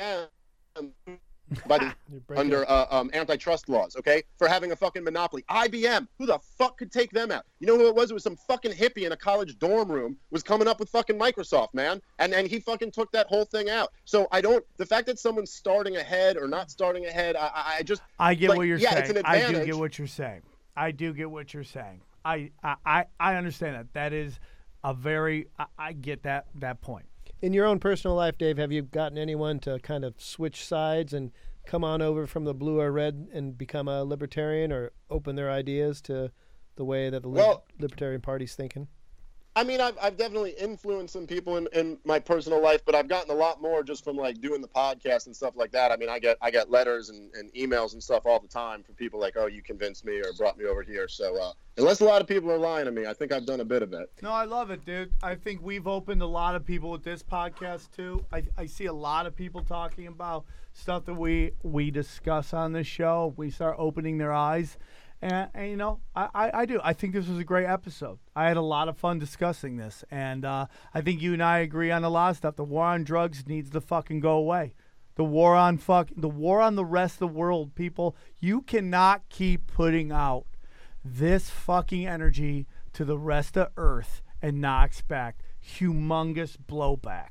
under antitrust laws, okay, for having a fucking monopoly. IBM, who the fuck could take them out? You know who it was? It was some fucking hippie in a college dorm room was coming up with fucking Microsoft, man, and he fucking took that whole thing out. So the fact that someone's starting ahead or not starting ahead, I get what you're saying. It's an advantage. I do get what you're saying. I understand that. That is a very, I get that point. In your own personal life, Dave, have you gotten anyone to kind of switch sides and come on over from the blue or red and become a libertarian or open their ideas to the way that the Libertarian Party's thinking? I mean, I've definitely influenced some people in my personal life, but I've gotten a lot more just from doing the podcast and stuff like that. I mean, I get letters and emails and stuff all the time from people like, oh, you convinced me or brought me over here. So unless a lot of people are lying to me, I think I've done a bit of it. No, I love it, dude. I think we've opened a lot of people with this podcast too. I see a lot of people talking about stuff that we discuss on this show. We start opening their eyes. And I do. I think this was a great episode. I had a lot of fun discussing this. And I think you and I agree on a lot of stuff. The war on drugs needs to fucking go away. The war on the rest of the world, people. You cannot keep putting out this fucking energy to the rest of Earth and not expect humongous blowback.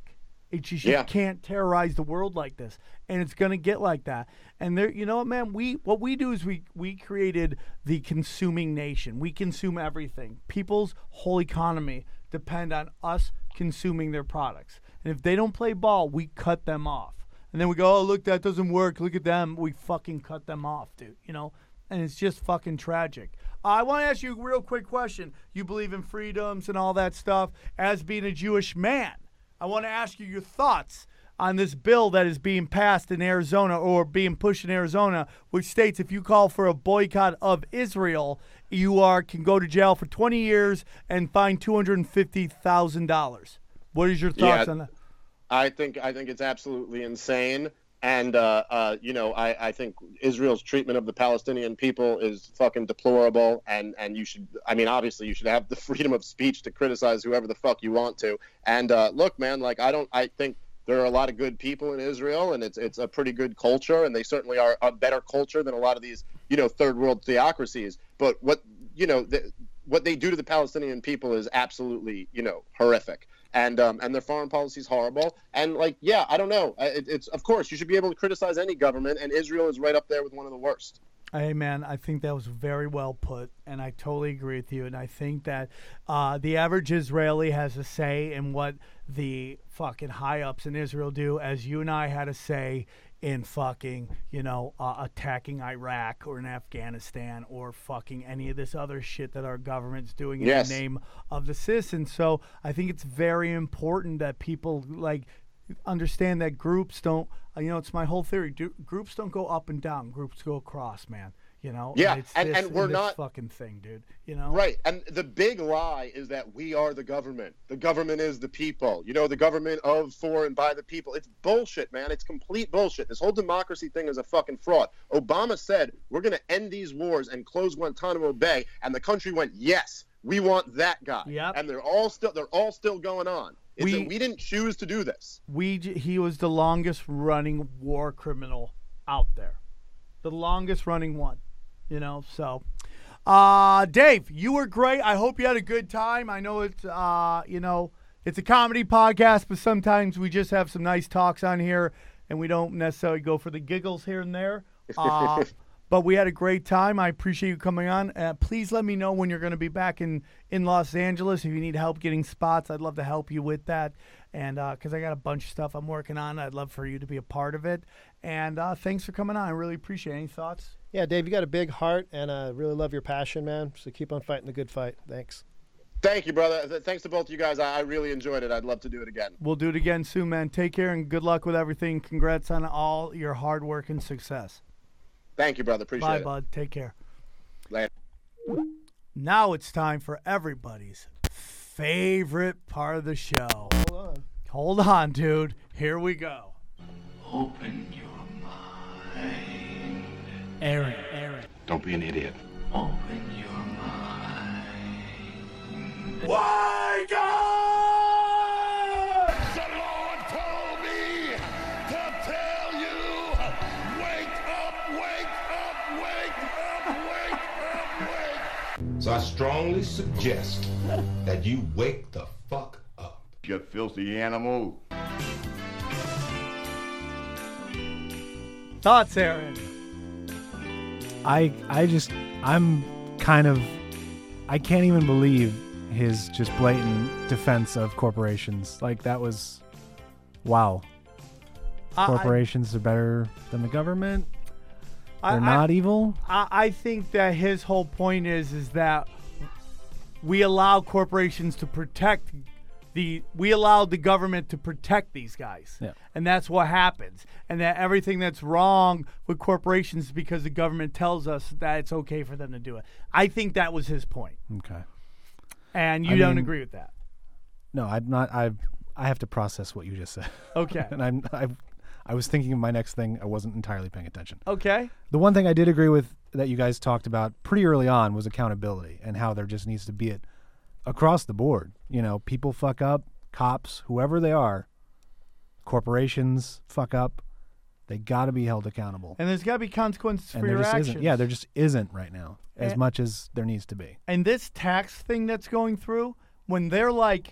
It's just you can't terrorize the world like this, and it's gonna get like that. And there, you know what, man? What we do is we created the consuming nation. We consume everything. People's whole economy depend on us consuming their products. And if they don't play ball, we cut them off. And then we go, oh, look, that doesn't work. Look at them. We fucking cut them off, dude. You know, and it's just fucking tragic. I want to ask you a real quick question. You believe in freedoms and all that stuff. As being a Jewish man, I want to ask you your thoughts on this bill that is being passed in Arizona or being pushed in Arizona, which states if you call for a boycott of Israel, you can go to jail for 20 years and fine $250,000. What is your thoughts on that? I think it's absolutely insane. And, I think Israel's treatment of the Palestinian people is fucking deplorable. And you should, obviously you should have the freedom of speech to criticize whoever the fuck you want to. And, look, man, I think there are a lot of good people in Israel, and it's a pretty good culture. And they certainly are a better culture than a lot of these, third world theocracies. But what they do to the Palestinian people is absolutely, horrific. And their foreign policy is horrible. And I don't know. It's of course you should be able to criticize any government, and Israel is right up there with one of the worst. Hey, man, I think that was very well put, and I totally agree with you. And I think that the average Israeli has a say in what the fucking high-ups in Israel do, as you and I had a say in fucking, attacking Iraq or in Afghanistan or fucking any of this other shit that our government's doing in the name of the citizens. So I think it's very important that people understand that groups don't, it's my whole theory. Groups don't go up and down. Groups go across, man. Yeah, and we're not fucking thing, dude. Right. And the big lie is that we are the government. The government is the people. The government of, for, and by the people. It's bullshit, man. It's complete bullshit. This whole democracy thing is a fucking fraud. Obama said we're going to end these wars and close Guantanamo Bay, and the country went, yes, we want that guy. Yep. And they're all still going on. We didn't choose to do this. He was the longest running war criminal out there, the longest running one. So, Dave, you were great. I hope you had a good time. I know it's, it's a comedy podcast, but sometimes we just have some nice talks on here, and we don't necessarily go for the giggles here and there. But we had a great time. I appreciate you coming on. Please let me know when you're going to be back in Los Angeles. If you need help getting spots, I'd love to help you with that. And because I got a bunch of stuff I'm working on, I'd love for you to be a part of it. And thanks for coming on. I really appreciate it. Any thoughts? Yeah, Dave, you got a big heart, and I really love your passion, man. So keep on fighting the good fight. Thanks. Thank you, brother. Thanks to both of you guys. I really enjoyed it. I'd love to do it again. We'll do it again soon, man. Take care and good luck with everything. Congrats on all your hard work and success. Thank you, brother. Appreciate it. Bye, bud. Take care. Later. Now it's time for everybody's favorite part of the show. Hold on, dude. Here we go. Open your mind. Aaron. Don't be an idiot. Open your mind. Wake up! The Lord told me to tell you, wake up, wake up, wake up, wake up, wake. So I strongly suggest that you wake the fuck up. You filthy animal. Thoughts, Aaron? I can't even believe his just blatant defense of corporations. That was, wow. Corporations are better than the government. They're not evil. I think that his whole point is that we allow corporations to protect we allowed the government to protect these guys. Yeah. And that's what happens. And that everything that's wrong with corporations is because the government tells us that it's okay for them to do it. I think that was his point. Okay. And you don't agree with that? No, I'm not. I have to process what you just said. Okay. And I was thinking of my next thing. I wasn't entirely paying attention. Okay. The one thing I did agree with that you guys talked about pretty early on was accountability and how there just needs to be it across the board. People fuck up, cops, whoever they are, corporations fuck up. They got to be held accountable. And there's got to be consequences for your actions. Yeah, there just isn't right now as much as there needs to be. And this tax thing that's going through, when they're like,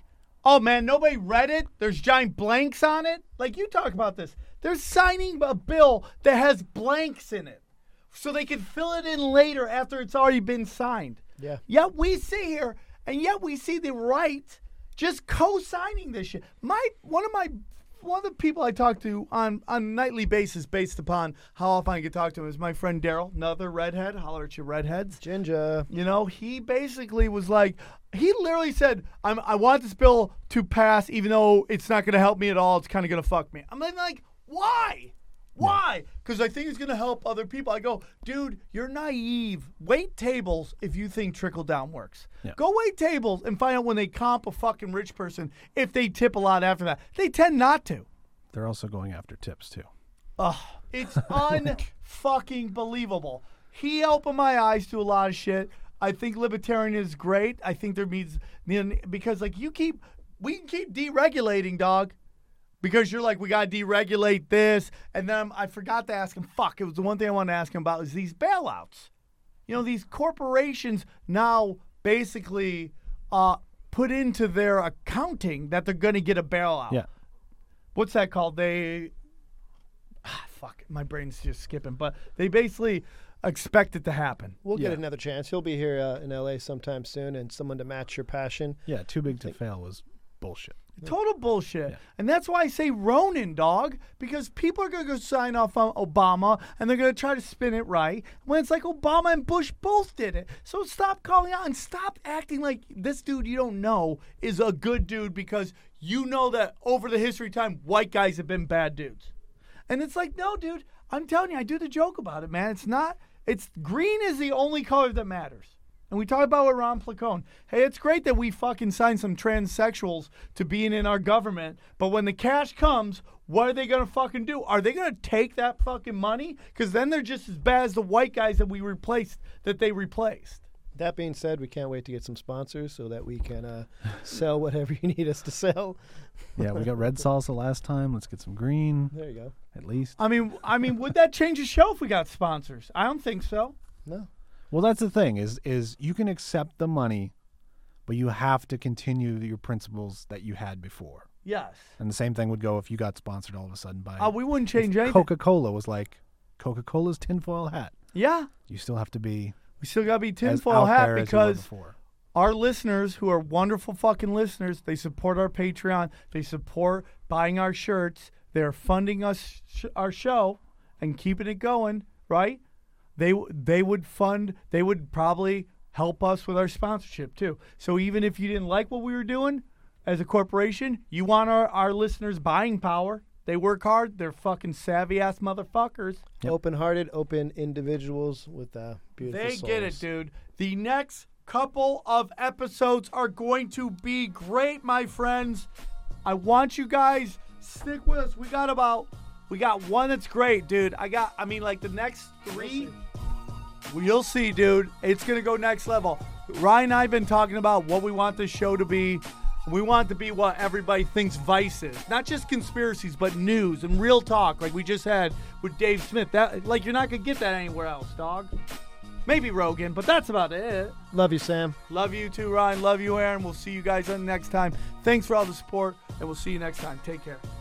Oh, man, nobody read it? There's giant blanks on it? Like, you talk about this. They're signing a bill that has blanks in it so they can fill it in later after it's already been signed. Yeah. Yet we sit here, and yet we see the right just co-signing this shit. One of the people I talk to on a nightly basis based upon how often I get to talk to him is my friend Daryl, another redhead. Holler at you redheads. Ginger. You know, he basically was like, he literally said, I want this bill to pass even though it's not going to help me at all. It's kind of going to fuck me. I'm like, why? Why? Because I think it's going to help other people. I go, dude, you're naive. Wait tables if you think trickle down works. Yeah. Go wait tables and find out when they comp a fucking rich person if they tip a lot after that. They tend not to. They're also going after tips too. Ugh, it's unfucking believable. He opened my eyes to a lot of shit. I think libertarian is great. I think there needs, because like we can keep deregulating, dog. Because you're like, we got to deregulate this. And then I forgot to ask him, it was the one thing I wanted to ask him about is these bailouts. You know, these corporations now basically put into their accounting that they're going to get a bailout. Yeah. What's that called? My brain's just skipping. But they basically expect it to happen. We'll get another chance. He'll be here in L.A. sometime soon, and someone to match your passion. Yeah, too big to fail was bullshit. Total bullshit. Yeah. And that's why I say Ronin, dog, because people are going to go sign off on Obama and they're going to try to spin it right when it's like Obama and Bush both did it. So stop calling out and stop acting like this dude you don't know is a good dude because you know that over the history of time, white guys have been bad dudes. And it's like, no, dude, I'm telling you, I do the joke about it, man. It's green is the only color that matters. And we talk about with Ron Placone. Hey, it's great that we fucking signed some transsexuals to being in our government, but when the cash comes, what are they going to fucking do? Are they going to take that fucking money? Because then they're just as bad as the white guys that they replaced. That being said, we can't wait to get some sponsors so that we can sell whatever you need us to sell. Yeah, we got red salsa last time. Let's get some green. There you go. At least. I mean, would that change the show if we got sponsors? I don't think so. No. Well, that's the thing is you can accept the money, but you have to continue your principles that you had before. Yes. And the same thing would go if you got sponsored all of a sudden by. We wouldn't change anything. Coca-Cola was like Coca-Cola's tinfoil hat. Yeah. You still have to be. We still got to be tinfoil hat because before. Our listeners, who are wonderful fucking listeners, they support our Patreon. They support buying our shirts. They're funding us our show and keeping it going, right? They would probably help us with our sponsorship too. So even if you didn't like what we were doing as a corporation, you want our listeners' buying power. They work hard. They're fucking savvy-ass motherfuckers. Yep. Open-hearted, open individuals with beautiful souls. They get it, dude. The next couple of episodes are going to be great, my friends. I want you guys stick with us. We got one that's great, dude. The next three. You'll see, dude. It's going to go next level. Ryan and I have been talking about what we want this show to be. We want it to be what everybody thinks Vice is. Not just conspiracies, but news and real talk like we just had with Dave Smith. You're not going to get that anywhere else, dog. Maybe Rogan, but that's about it. Love you, Sam. Love you too, Ryan. Love you, Aaron. We'll see you guys on next time. Thanks for all the support, and we'll see you next time. Take care.